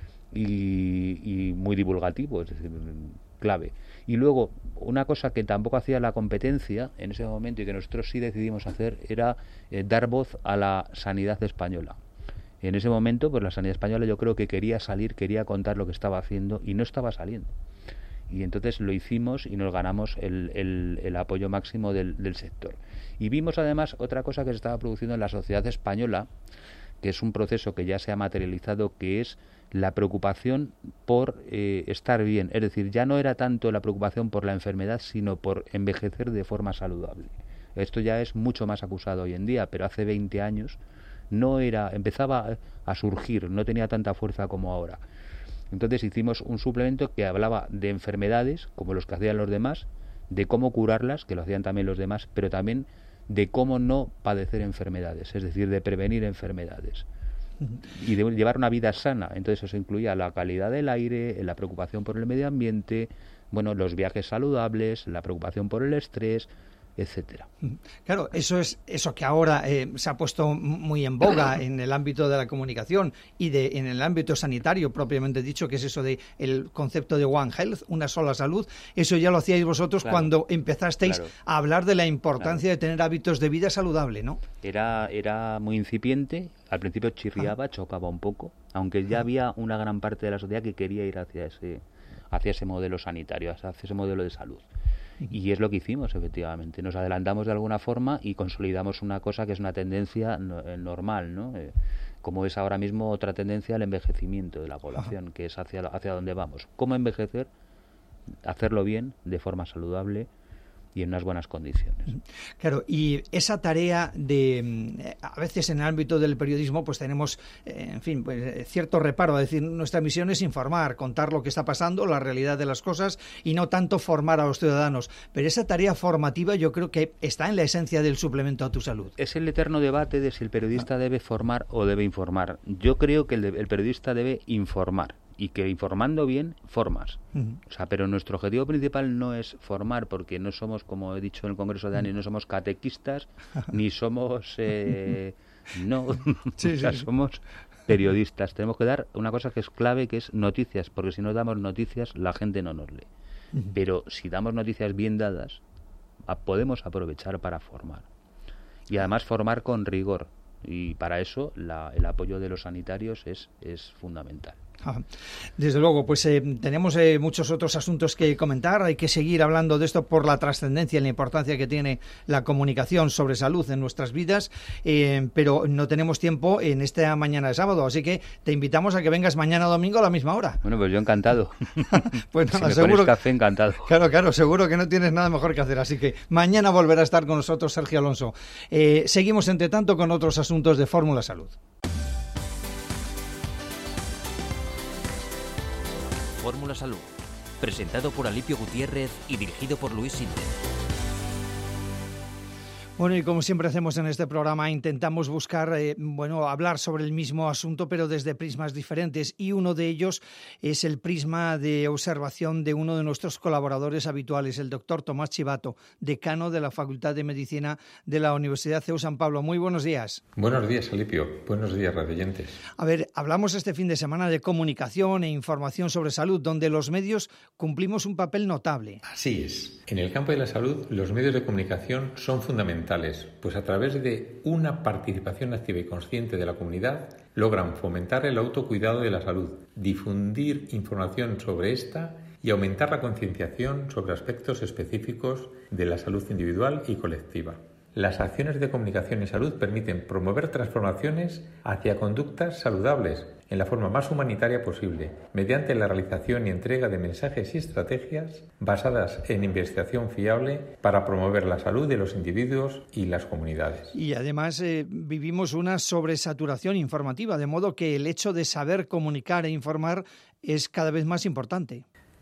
y, y muy divulgativo, es decir, clave. Y luego, una cosa que tampoco hacía la competencia en ese momento y que nosotros sí decidimos hacer era eh, dar voz a la sanidad española. En ese momento, pues la sanidad española yo creo que quería salir, quería contar lo que estaba haciendo y no estaba saliendo. Y entonces lo hicimos y nos ganamos el, el, el apoyo máximo del, del sector. Y vimos además otra cosa que se estaba produciendo en la sociedad española, que es un proceso que ya se ha materializado, que es la preocupación por eh, estar bien. Es decir, ya no era tanto la preocupación por la enfermedad, sino por envejecer de forma saludable. Esto ya es mucho más acusado hoy en día, pero hace veinte años no era, empezaba a surgir, no tenía tanta fuerza como ahora. Entonces hicimos un suplemento que hablaba de enfermedades, como los que hacían los demás, de cómo curarlas, que lo hacían también los demás, pero también de cómo no padecer enfermedades, es decir, de prevenir enfermedades y de llevar una vida sana. Entonces eso incluía la calidad del aire, la preocupación por el medio ambiente, bueno, los viajes saludables, la preocupación por el estrés, etcétera. Claro, eso es eso que ahora eh, se ha puesto muy en boga en el ámbito de la comunicación y de en el ámbito sanitario propiamente dicho, que es eso de el concepto de One Health, una sola salud. Eso ya lo hacíais vosotros claro, cuando empezasteis claro. a hablar de la importancia claro. de tener hábitos de vida saludable, ¿no? Era era muy incipiente, al principio chirriaba, ah. chocaba un poco, aunque ya ah. había una gran parte de la sociedad que quería ir hacia ese hacia ese modelo sanitario, hacia ese modelo de salud. Y es lo que hicimos, efectivamente. Nos adelantamos de alguna forma y consolidamos una cosa que es una tendencia normal, ¿no? Eh, como es ahora mismo otra tendencia, el envejecimiento de la población, Ajá. que es hacia, hacia donde vamos. ¿Cómo envejecer? Hacerlo bien, de forma saludable y en unas buenas condiciones. Claro, y esa tarea de, a veces en el ámbito del periodismo, pues tenemos, eh, en fin, pues, cierto reparo, es decir, nuestra misión es informar, contar lo que está pasando, la realidad de las cosas, y no tanto formar a los ciudadanos. Pero esa tarea formativa yo creo que está en la esencia del suplemento a tu salud. Es el eterno debate de si el periodista ah. debe formar o debe informar. Yo creo que el, de, el periodista debe informar. Y que informando bien, formas. Uh-huh. O sea, pero nuestro objetivo principal no es formar, porque no somos, como he dicho en el Congreso de Dani, no somos catequistas, ni somos... Eh, no, sí, o sea, sí. somos periodistas. Tenemos que dar una cosa que es clave, que es noticias, porque si no damos noticias, la gente no nos lee. Uh-huh. Pero si damos noticias bien dadas, a, podemos aprovechar para formar. Y además formar con rigor. Y para eso la, el apoyo de los sanitarios es, es fundamental. Desde luego, pues eh, tenemos eh, muchos otros asuntos que comentar. Hay que seguir hablando de esto por la trascendencia y la importancia que tiene la comunicación sobre salud en nuestras vidas, eh, pero no tenemos tiempo en esta mañana de sábado, así que te invitamos a que vengas mañana domingo a la misma hora. Bueno, pues yo encantado. Pues nada, si me seguro, pones café, encantado. Claro, claro, seguro que no tienes nada mejor que hacer, así que mañana volverá a estar con nosotros Sergio Alonso. Eh, seguimos, entre tanto, con otros asuntos de Fórmula Salud. Fórmula Salud, presentado por Alipio Gutiérrez y dirigido por Luis Sinde. Bueno, y como siempre hacemos en este programa, intentamos buscar, eh, bueno, hablar sobre el mismo asunto, pero desde prismas diferentes. Y uno de ellos es el prisma de observación de uno de nuestros colaboradores habituales, el doctor Tomás Chivato, decano de la Facultad de Medicina de la Universidad C E U San Pablo. Muy buenos días. Buenos días, Alipio. Buenos días, radioyentes. A ver, hablamos este fin de semana de comunicación e información sobre salud, donde los medios cumplimos un papel notable. Así es. En el campo de la salud, los medios de comunicación son fundamentales, pues a través de una participación activa y consciente de la comunidad logran fomentar el autocuidado de la salud, difundir información sobre esta y aumentar la concienciación sobre aspectos específicos de la salud individual y colectiva. Las acciones de comunicación y salud permiten promover transformaciones hacia conductas saludables en la forma más humanitaria posible, mediante la realización y entrega de mensajes y estrategias basadas en investigación fiable para promover la salud de los individuos y las comunidades. Y además eh, vivimos una sobresaturación informativa, de modo que el hecho de saber comunicar e informar es cada vez más importante.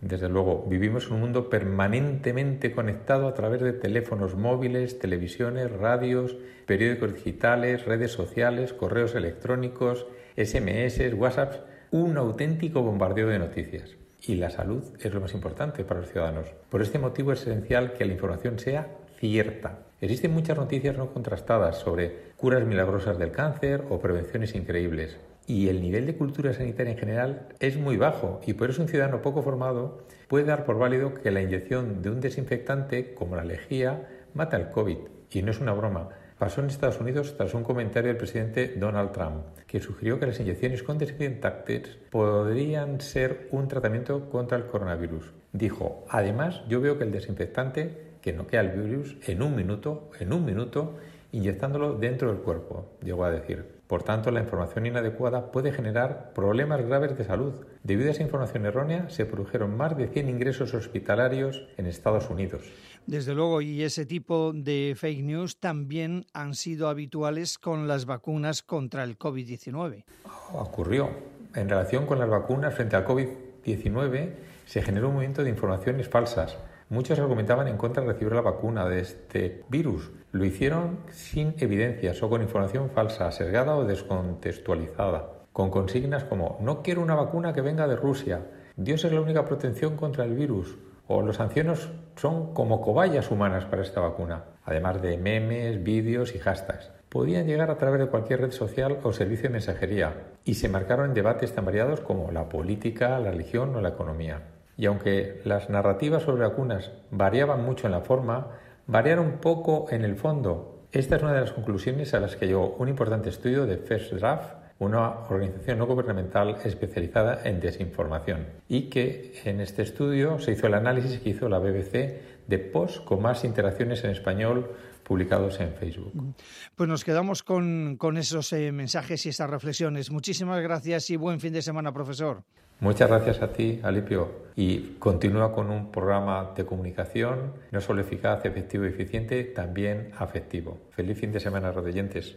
Desde luego, vivimos en un mundo permanentemente conectado a través de teléfonos móviles, televisiones, radios, periódicos digitales, redes sociales, correos electrónicos, ese eme ese, WhatsApps, un auténtico bombardeo de noticias. Y la salud es lo más importante para los ciudadanos. Por este motivo es esencial que la información sea cierta. Existen muchas noticias no contrastadas sobre curas milagrosas del cáncer o prevenciones increíbles. Y el nivel de cultura sanitaria en general es muy bajo y por eso un ciudadano poco formado puede dar por válido que la inyección de un desinfectante como la lejía mata el COVID. Y no es una broma. Pasó en Estados Unidos tras un comentario del presidente Donald Trump, que sugirió que las inyecciones con desinfectantes podrían ser un tratamiento contra el coronavirus. Dijo, además, yo veo que el desinfectante, que noquea el virus en un minuto, en un minuto, inyectándolo dentro del cuerpo, llegó a decir. Por tanto, la información inadecuada puede generar problemas graves de salud. Debido a esa información errónea, se produjeron más de cien ingresos hospitalarios en Estados Unidos. Desde luego, y ese tipo de fake news también han sido habituales con las vacunas contra el COVID diecinueve. Ocurrió. En relación con las vacunas frente al COVID diecinueve, se generó un movimiento de informaciones falsas. Muchos argumentaban en contra de recibir la vacuna de este virus. Lo hicieron sin evidencias o con información falsa, sesgada o descontextualizada, con consignas como «No quiero una vacuna que venga de Rusia», «Dios es la única protección contra el virus», o «Los ancianos son como cobayas humanas para esta vacuna», además de memes, vídeos y hashtags. Podían llegar a través de cualquier red social o servicio de mensajería y se marcaron en debates tan variados como la política, la religión o la economía. Y aunque las narrativas sobre vacunas variaban mucho en la forma, variaron poco en el fondo. Esta es una de las conclusiones a las que llegó un importante estudio de First Draft, una organización no gubernamental especializada en desinformación, y que en este estudio se hizo el análisis que hizo la B B C de posts con más interacciones en español publicados en Facebook. Pues nos quedamos con, con esos eh, mensajes y esas reflexiones. Muchísimas gracias y buen fin de semana, profesor. Muchas gracias a ti, Alipio, y continúa con un programa de comunicación no solo eficaz, efectivo y eficiente, también afectivo. Feliz fin de semana, radioyentes.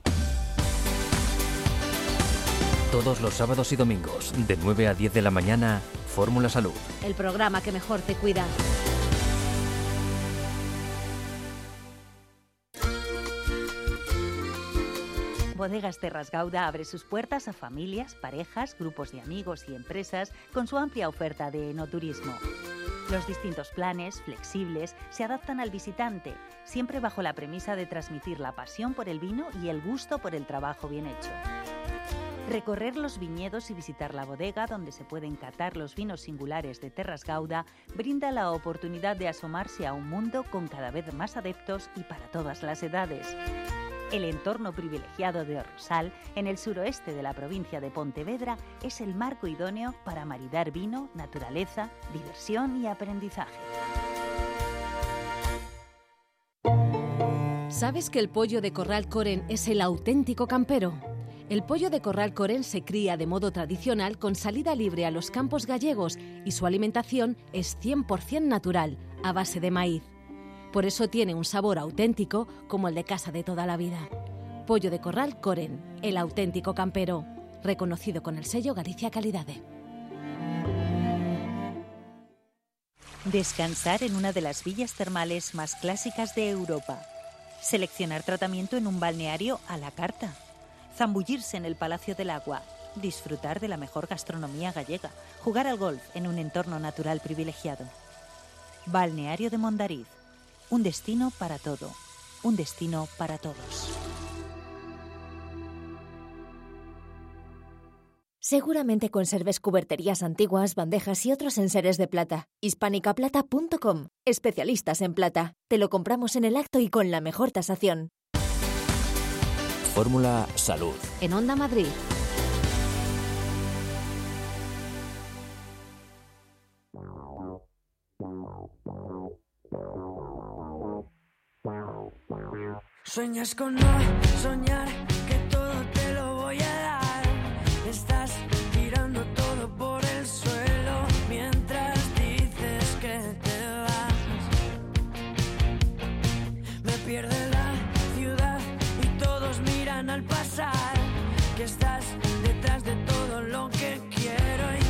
Todos los sábados y domingos, de nueve a diez de la mañana, Fórmula Salud. El programa que mejor te cuida. Bodegas Terras Gauda abre sus puertas a familias, parejas, grupos de amigos y empresas con su amplia oferta de enoturismo. Los distintos planes, flexibles, se adaptan al visitante, siempre bajo la premisa de transmitir la pasión por el vino y el gusto por el trabajo bien hecho. Recorrer los viñedos y visitar la bodega donde se pueden catar los vinos singulares de Terras Gauda brinda la oportunidad de asomarse a un mundo con cada vez más adeptos y para todas las edades. El entorno privilegiado de Orrosal, en el suroeste de la provincia de Pontevedra, es el marco idóneo para maridar vino, naturaleza, diversión y aprendizaje. ¿Sabes que el pollo de Corral Coren es el auténtico campero? El pollo de Corral Coren se cría de modo tradicional con salida libre a los campos gallegos y su alimentación es cien por ciento natural, a base de maíz. Por eso tiene un sabor auténtico como el de casa de toda la vida. Pollo de Corral Coren, el auténtico campero, reconocido con el sello Galicia Calidade. Descansar en una de las villas termales más clásicas de Europa. Seleccionar tratamiento en un balneario a la carta. Zambullirse en el Palacio del Agua. Disfrutar de la mejor gastronomía gallega. Jugar al golf en un entorno natural privilegiado. Balneario de Mondariz. Un destino para todo. Un destino para todos. Seguramente conserves cuberterías antiguas, bandejas y otros enseres de plata. hispánica plata punto com. Especialistas en plata. Te lo compramos en el acto y con la mejor tasación. Fórmula Salud. En Onda Madrid. Sueñas con no soñar, que todo te lo voy a dar. Estás tirando todo por el suelo mientras dices que te vas. Me pierde la ciudad y todos miran al pasar, que estás detrás de todo lo que quiero y casi...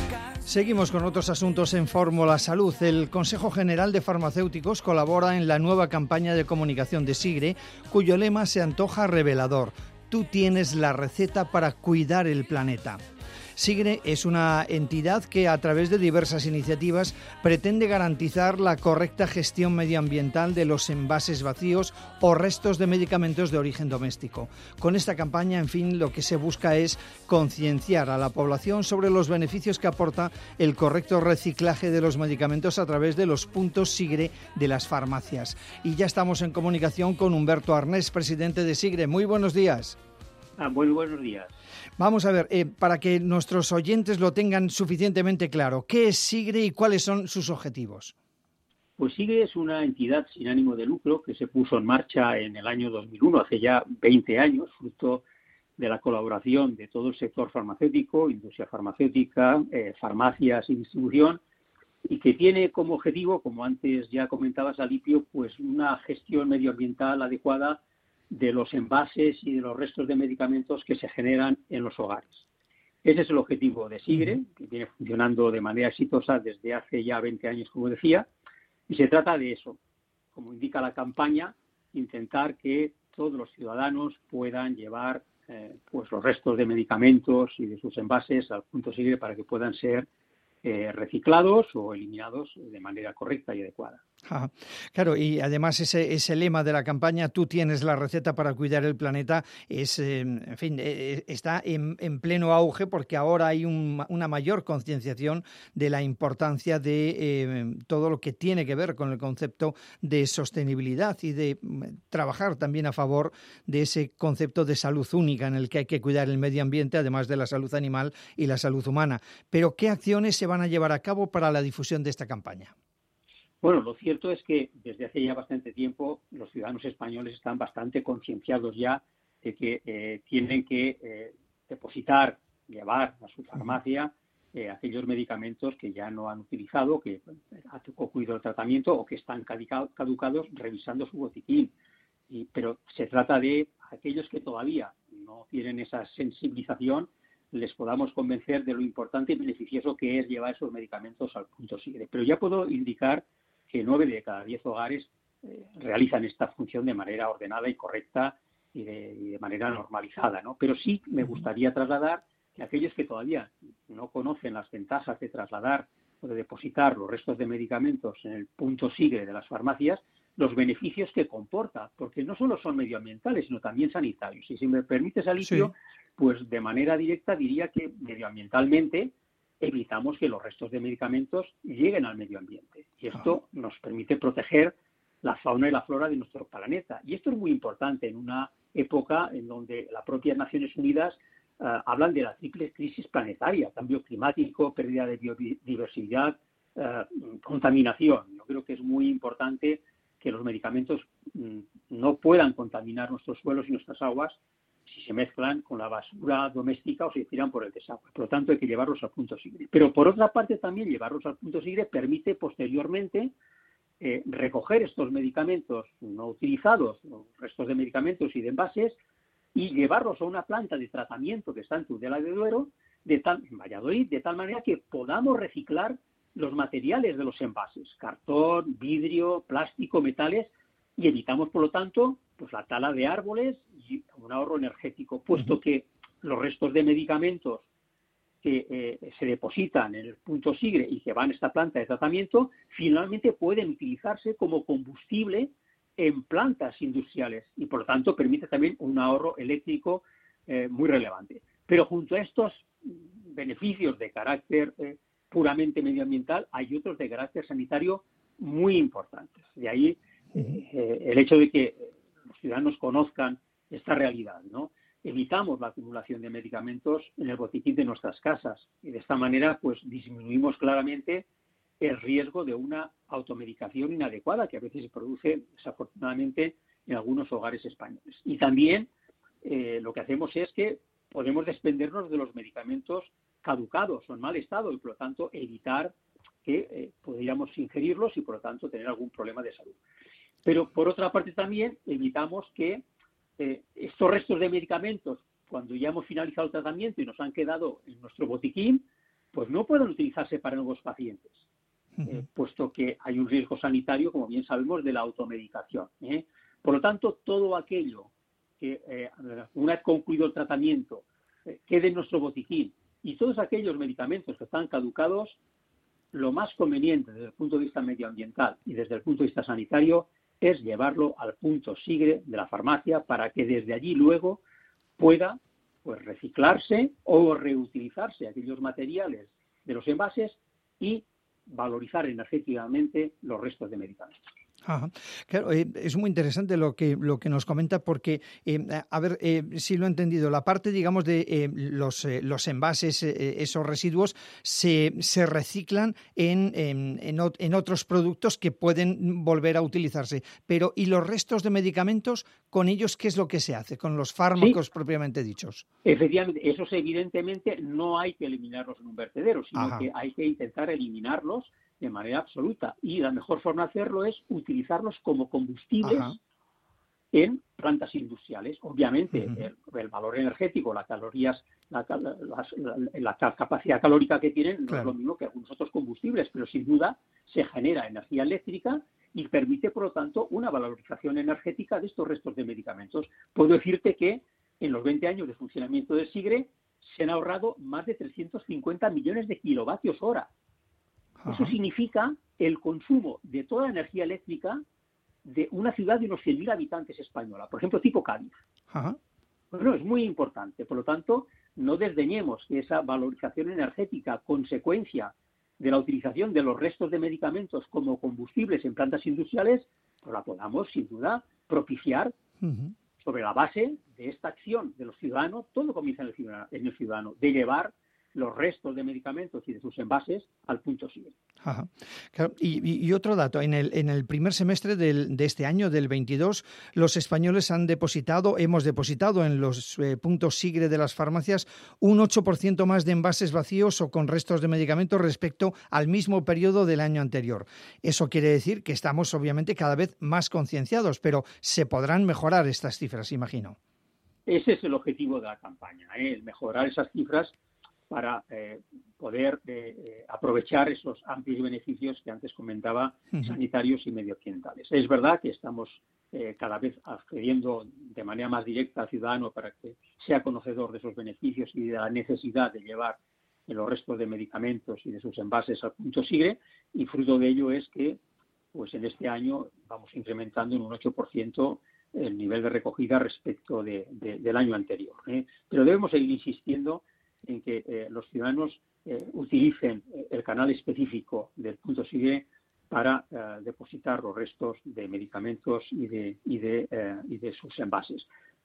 Seguimos con otros asuntos en Fórmula Salud. El Consejo General de Farmacéuticos colabora en la nueva campaña de comunicación de SIGRE, cuyo lema se antoja revelador: tú tienes la receta para cuidar el planeta. SIGRE es una entidad que, a través de diversas iniciativas, pretende garantizar la correcta gestión medioambiental de los envases vacíos o restos de medicamentos de origen doméstico. Con esta campaña, en fin, lo que se busca es concienciar a la población sobre los beneficios que aporta el correcto reciclaje de los medicamentos a través de los puntos SIGRE de las farmacias. Y ya estamos en comunicación con Humberto Arnés, presidente de SIGRE. Muy buenos días. Ah, muy buenos días. Vamos a ver, eh, para que nuestros oyentes lo tengan suficientemente claro, ¿qué es SIGRE y cuáles son sus objetivos? Pues SIGRE es una entidad sin ánimo de lucro que se puso en marcha en el año dos mil uno, hace ya veinte años, fruto de la colaboración de todo el sector farmacéutico, industria farmacéutica, eh, farmacias y distribución, y que tiene como objetivo, como antes ya comentabas, Alipio, pues una gestión medioambiental adecuada de los envases y de los restos de medicamentos que se generan en los hogares. Ese es el objetivo de SIGRE, que viene funcionando de manera exitosa desde hace ya veinte años, como decía, y se trata de eso, como indica la campaña, intentar que todos los ciudadanos puedan llevar eh, pues los restos de medicamentos y de sus envases al punto SIGRE para que puedan ser eh, reciclados o eliminados de manera correcta y adecuada. Ajá. Claro, y además ese, ese lema de la campaña, tú tienes la receta para cuidar el planeta, es, eh, en fin, eh, está en, en pleno auge porque ahora hay un, una mayor concienciación de la importancia de eh, todo lo que tiene que ver con el concepto de sostenibilidad y de trabajar también a favor de ese concepto de salud única en el que hay que cuidar el medio ambiente, además de la salud animal y la salud humana. Pero, ¿qué acciones se van a llevar a cabo para la difusión de esta campaña? Bueno, lo cierto es que desde hace ya bastante tiempo los ciudadanos españoles están bastante concienciados ya de que eh, tienen que eh, depositar, llevar a su farmacia eh, aquellos medicamentos que ya no han utilizado, que ha concluido el tratamiento o que están caducados, revisando su botiquín. Y, pero se trata de aquellos que todavía no tienen esa sensibilización, les podamos convencer de lo importante y beneficioso que es llevar esos medicamentos al punto SIGRE. Pero ya puedo indicar que nueve de cada diez hogares eh, realizan esta función de manera ordenada y correcta y de, y de manera normalizada, ¿no? Pero sí me gustaría trasladar que aquellos que todavía no conocen las ventajas de trasladar o de depositar los restos de medicamentos en el punto SIGRE de las farmacias, los beneficios que comporta, porque no solo son medioambientales, sino también sanitarios. Y si me permites, Alicia, sí. pues de manera directa diría que medioambientalmente evitamos que los restos de medicamentos lleguen al medio ambiente. Y esto nos permite proteger la fauna y la flora de nuestro planeta. Y esto es muy importante en una época en donde las propias Naciones Unidas uh, hablan de la triple crisis planetaria: cambio climático, pérdida de biodiversidad, uh, contaminación. Yo creo que es muy importante que los medicamentos mm, no puedan contaminar nuestros suelos y nuestras aguas si se mezclan con la basura doméstica o se tiran por el desagüe. Por lo tanto, hay que llevarlos al punto SIGRE. Pero, por otra parte, también llevarlos al punto SIGRE permite posteriormente eh, recoger estos medicamentos no utilizados, los restos de medicamentos y de envases, y llevarlos a una planta de tratamiento que está en Tudela de Duero, de tal, en Valladolid, de tal manera que podamos reciclar los materiales de los envases: cartón, vidrio, plástico, metales, y evitamos, por lo tanto, pues la tala de árboles y un ahorro energético, puesto que los restos de medicamentos que eh, se depositan en el punto SIGRE y que van a esta planta de tratamiento, finalmente pueden utilizarse como combustible en plantas industriales y, por lo tanto, permite también un ahorro eléctrico eh, muy relevante. Pero junto a estos beneficios de carácter eh, puramente medioambiental, hay otros de carácter sanitario muy importantes. De ahí eh, el hecho de que los ciudadanos conozcan esta realidad, ¿no? Evitamos la acumulación de medicamentos en el botiquín de nuestras casas y de esta manera pues disminuimos claramente el riesgo de una automedicación inadecuada que a veces se produce desafortunadamente en algunos hogares españoles. Y también eh, lo que hacemos es que podemos desprendernos de los medicamentos caducados o en mal estado y por lo tanto evitar que eh, podríamos ingerirlos y por lo tanto tener algún problema de salud. Pero por otra parte también evitamos que eh, estos restos de medicamentos, cuando ya hemos finalizado el tratamiento y nos han quedado en nuestro botiquín, pues no pueden utilizarse para nuevos pacientes, eh, puesto que hay un riesgo sanitario, como bien sabemos, de la automedicación. ¿eh? Por lo tanto, todo aquello que, eh, una vez concluido el tratamiento, eh, quede en nuestro botiquín, y todos aquellos medicamentos que están caducados, lo más conveniente desde el punto de vista medioambiental y desde el punto de vista sanitario es llevarlo al punto SIGRE de la farmacia para que desde allí luego pueda pues reciclarse o reutilizarse aquellos materiales de los envases y valorizar energéticamente los restos de medicamentos. Ajá. Claro, eh, es muy interesante lo que lo que nos comenta porque, eh, a ver, eh, si lo he entendido, la parte, digamos, de eh, los, eh, los envases, eh, esos residuos, se, se reciclan en, en, en, en otros productos que pueden volver a utilizarse. Pero, ¿y los restos de medicamentos, con ellos qué es lo que se hace? Con los fármacos sí, propiamente dichos. Efectivamente, esos evidentemente no hay que eliminarlos en un vertedero, sino Ajá. que hay que intentar eliminarlos de manera absoluta. Y la mejor forma de hacerlo es utilizarlos como combustibles Ajá. en plantas industriales. Obviamente, uh-huh. el, el valor energético, las calorías, la, la, la, la, la capacidad calórica que tienen no claro. es lo mismo que algunos otros combustibles, pero sin duda se genera energía eléctrica y permite, por lo tanto, una valorización energética de estos restos de medicamentos. Puedo decirte que en los veinte años de funcionamiento del SIGRE se han ahorrado más de trescientos cincuenta millones de kilovatios hora. Eso significa el consumo de toda la energía eléctrica de una ciudad de unos cien mil habitantes española, por ejemplo, tipo Cádiz. Ajá. Bueno, es muy importante. Por lo tanto, no desdeñemos que esa valorización energética, consecuencia de la utilización de los restos de medicamentos como combustibles en plantas industriales, pues la podamos, sin duda, propiciar uh-huh. sobre la base de esta acción de los ciudadanos. Todo comienza en el ciudadano, en el ciudadano de llevar los restos de medicamentos y de sus envases al punto SIGRE. Ajá. Claro, y, y otro dato, en el, en el primer semestre del, de este año, del veintidós, los españoles han depositado, hemos depositado en los eh, puntos SIGRE de las farmacias un ocho por ciento más de envases vacíos o con restos de medicamentos respecto al mismo periodo del año anterior. Eso quiere decir que estamos obviamente cada vez más concienciados, pero se podrán mejorar estas cifras, imagino. Ese es el objetivo de la campaña, ¿eh? El mejorar esas cifras para eh, poder eh, eh, aprovechar esos amplios beneficios que antes comentaba, uh-huh. sanitarios y medioambientales. Es verdad que estamos eh, cada vez accediendo de manera más directa al ciudadano para que sea conocedor de esos beneficios y de la necesidad de llevar los restos de medicamentos y de sus envases al punto SIGRE, y fruto de ello es que pues en este año vamos incrementando en un ocho por ciento el nivel de recogida respecto de, de, del año anterior. ¿eh? Pero debemos seguir insistiendo en que eh, los ciudadanos eh, utilicen el canal específico del punto SIGRE para eh, depositar los restos de medicamentos y de, y de, eh, y de sus envases.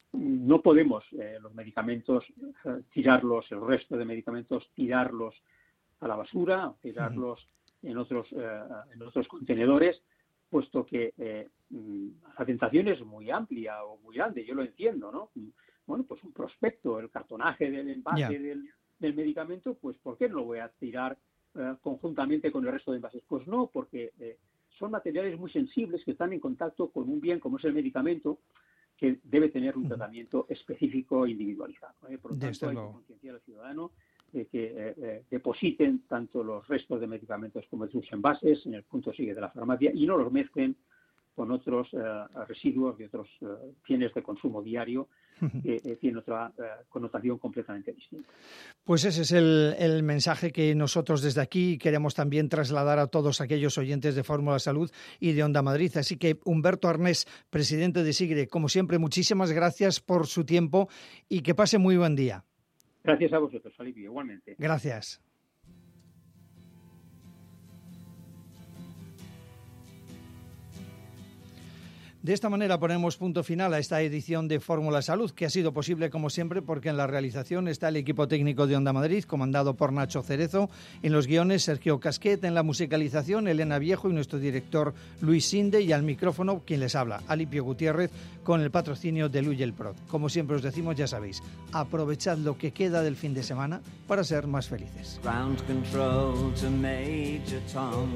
No podemos eh, los medicamentos eh, tirarlos, el resto de medicamentos, tirarlos a la basura, tirarlos uh-huh. en otros eh, en otros contenedores, puesto que eh, la tentación es muy amplia o muy grande, yo lo entiendo, ¿no? Bueno, pues un prospecto, el cartonaje del envase yeah. del, del medicamento, pues ¿por qué no lo voy a tirar eh, conjuntamente con el resto de envases? Pues no, porque eh, son materiales muy sensibles que están en contacto con un bien como es el medicamento, que debe tener un tratamiento específico e individualizado. ¿eh? Por lo tanto, hay que concienciar al ciudadano de que eh, eh, depositen tanto los restos de medicamentos como sus envases en el punto SIGRE de la farmacia y no los mezclen con otros eh, residuos de otros eh, bienes de consumo diario que eh, tienen otra eh, connotación completamente distinta. Pues ese es el, el mensaje que nosotros desde aquí queremos también trasladar a todos aquellos oyentes de Fórmula Salud y de Onda Madrid. Así que Humberto Arnés, presidente de SIGRE, como siempre, muchísimas gracias por su tiempo y que pase muy buen día. Gracias a vosotros, Alipio, igualmente. Gracias. De esta manera ponemos punto final a esta edición de Fórmula Salud, que ha sido posible, como siempre, porque en la realización está el equipo técnico de Onda Madrid, comandado por Nacho Cerezo, en los guiones Sergio Casquet, en la musicalización Elena Viejo y nuestro director Luis Sinde, y al micrófono quien les habla, Alipio Gutiérrez, con el patrocinio de Luyel Prod. Como siempre os decimos, ya sabéis, aprovechad lo que queda del fin de semana para ser más felices. Ground control to Major Tom.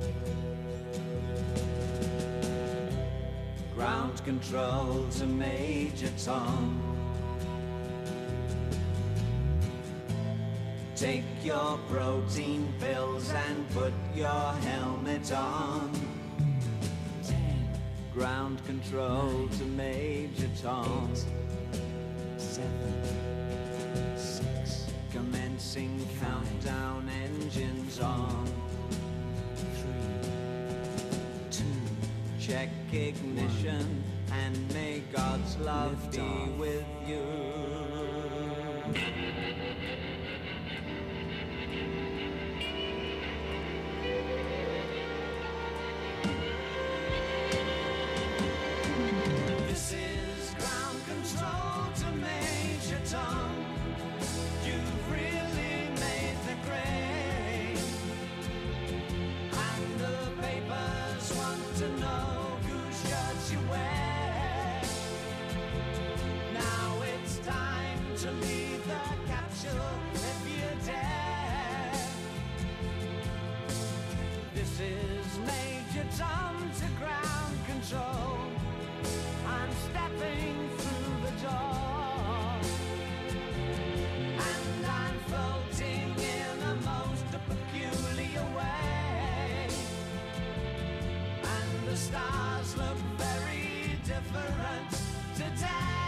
Ground control to Major Tom. Take your protein pills and put your helmet on. Ten. Ground control nine, to Major Tom. Eight, seven, six. Commencing five, countdown, engines on. Three, two. Check ignition one, and may God's love Lift be off. With you. Stars look very different today.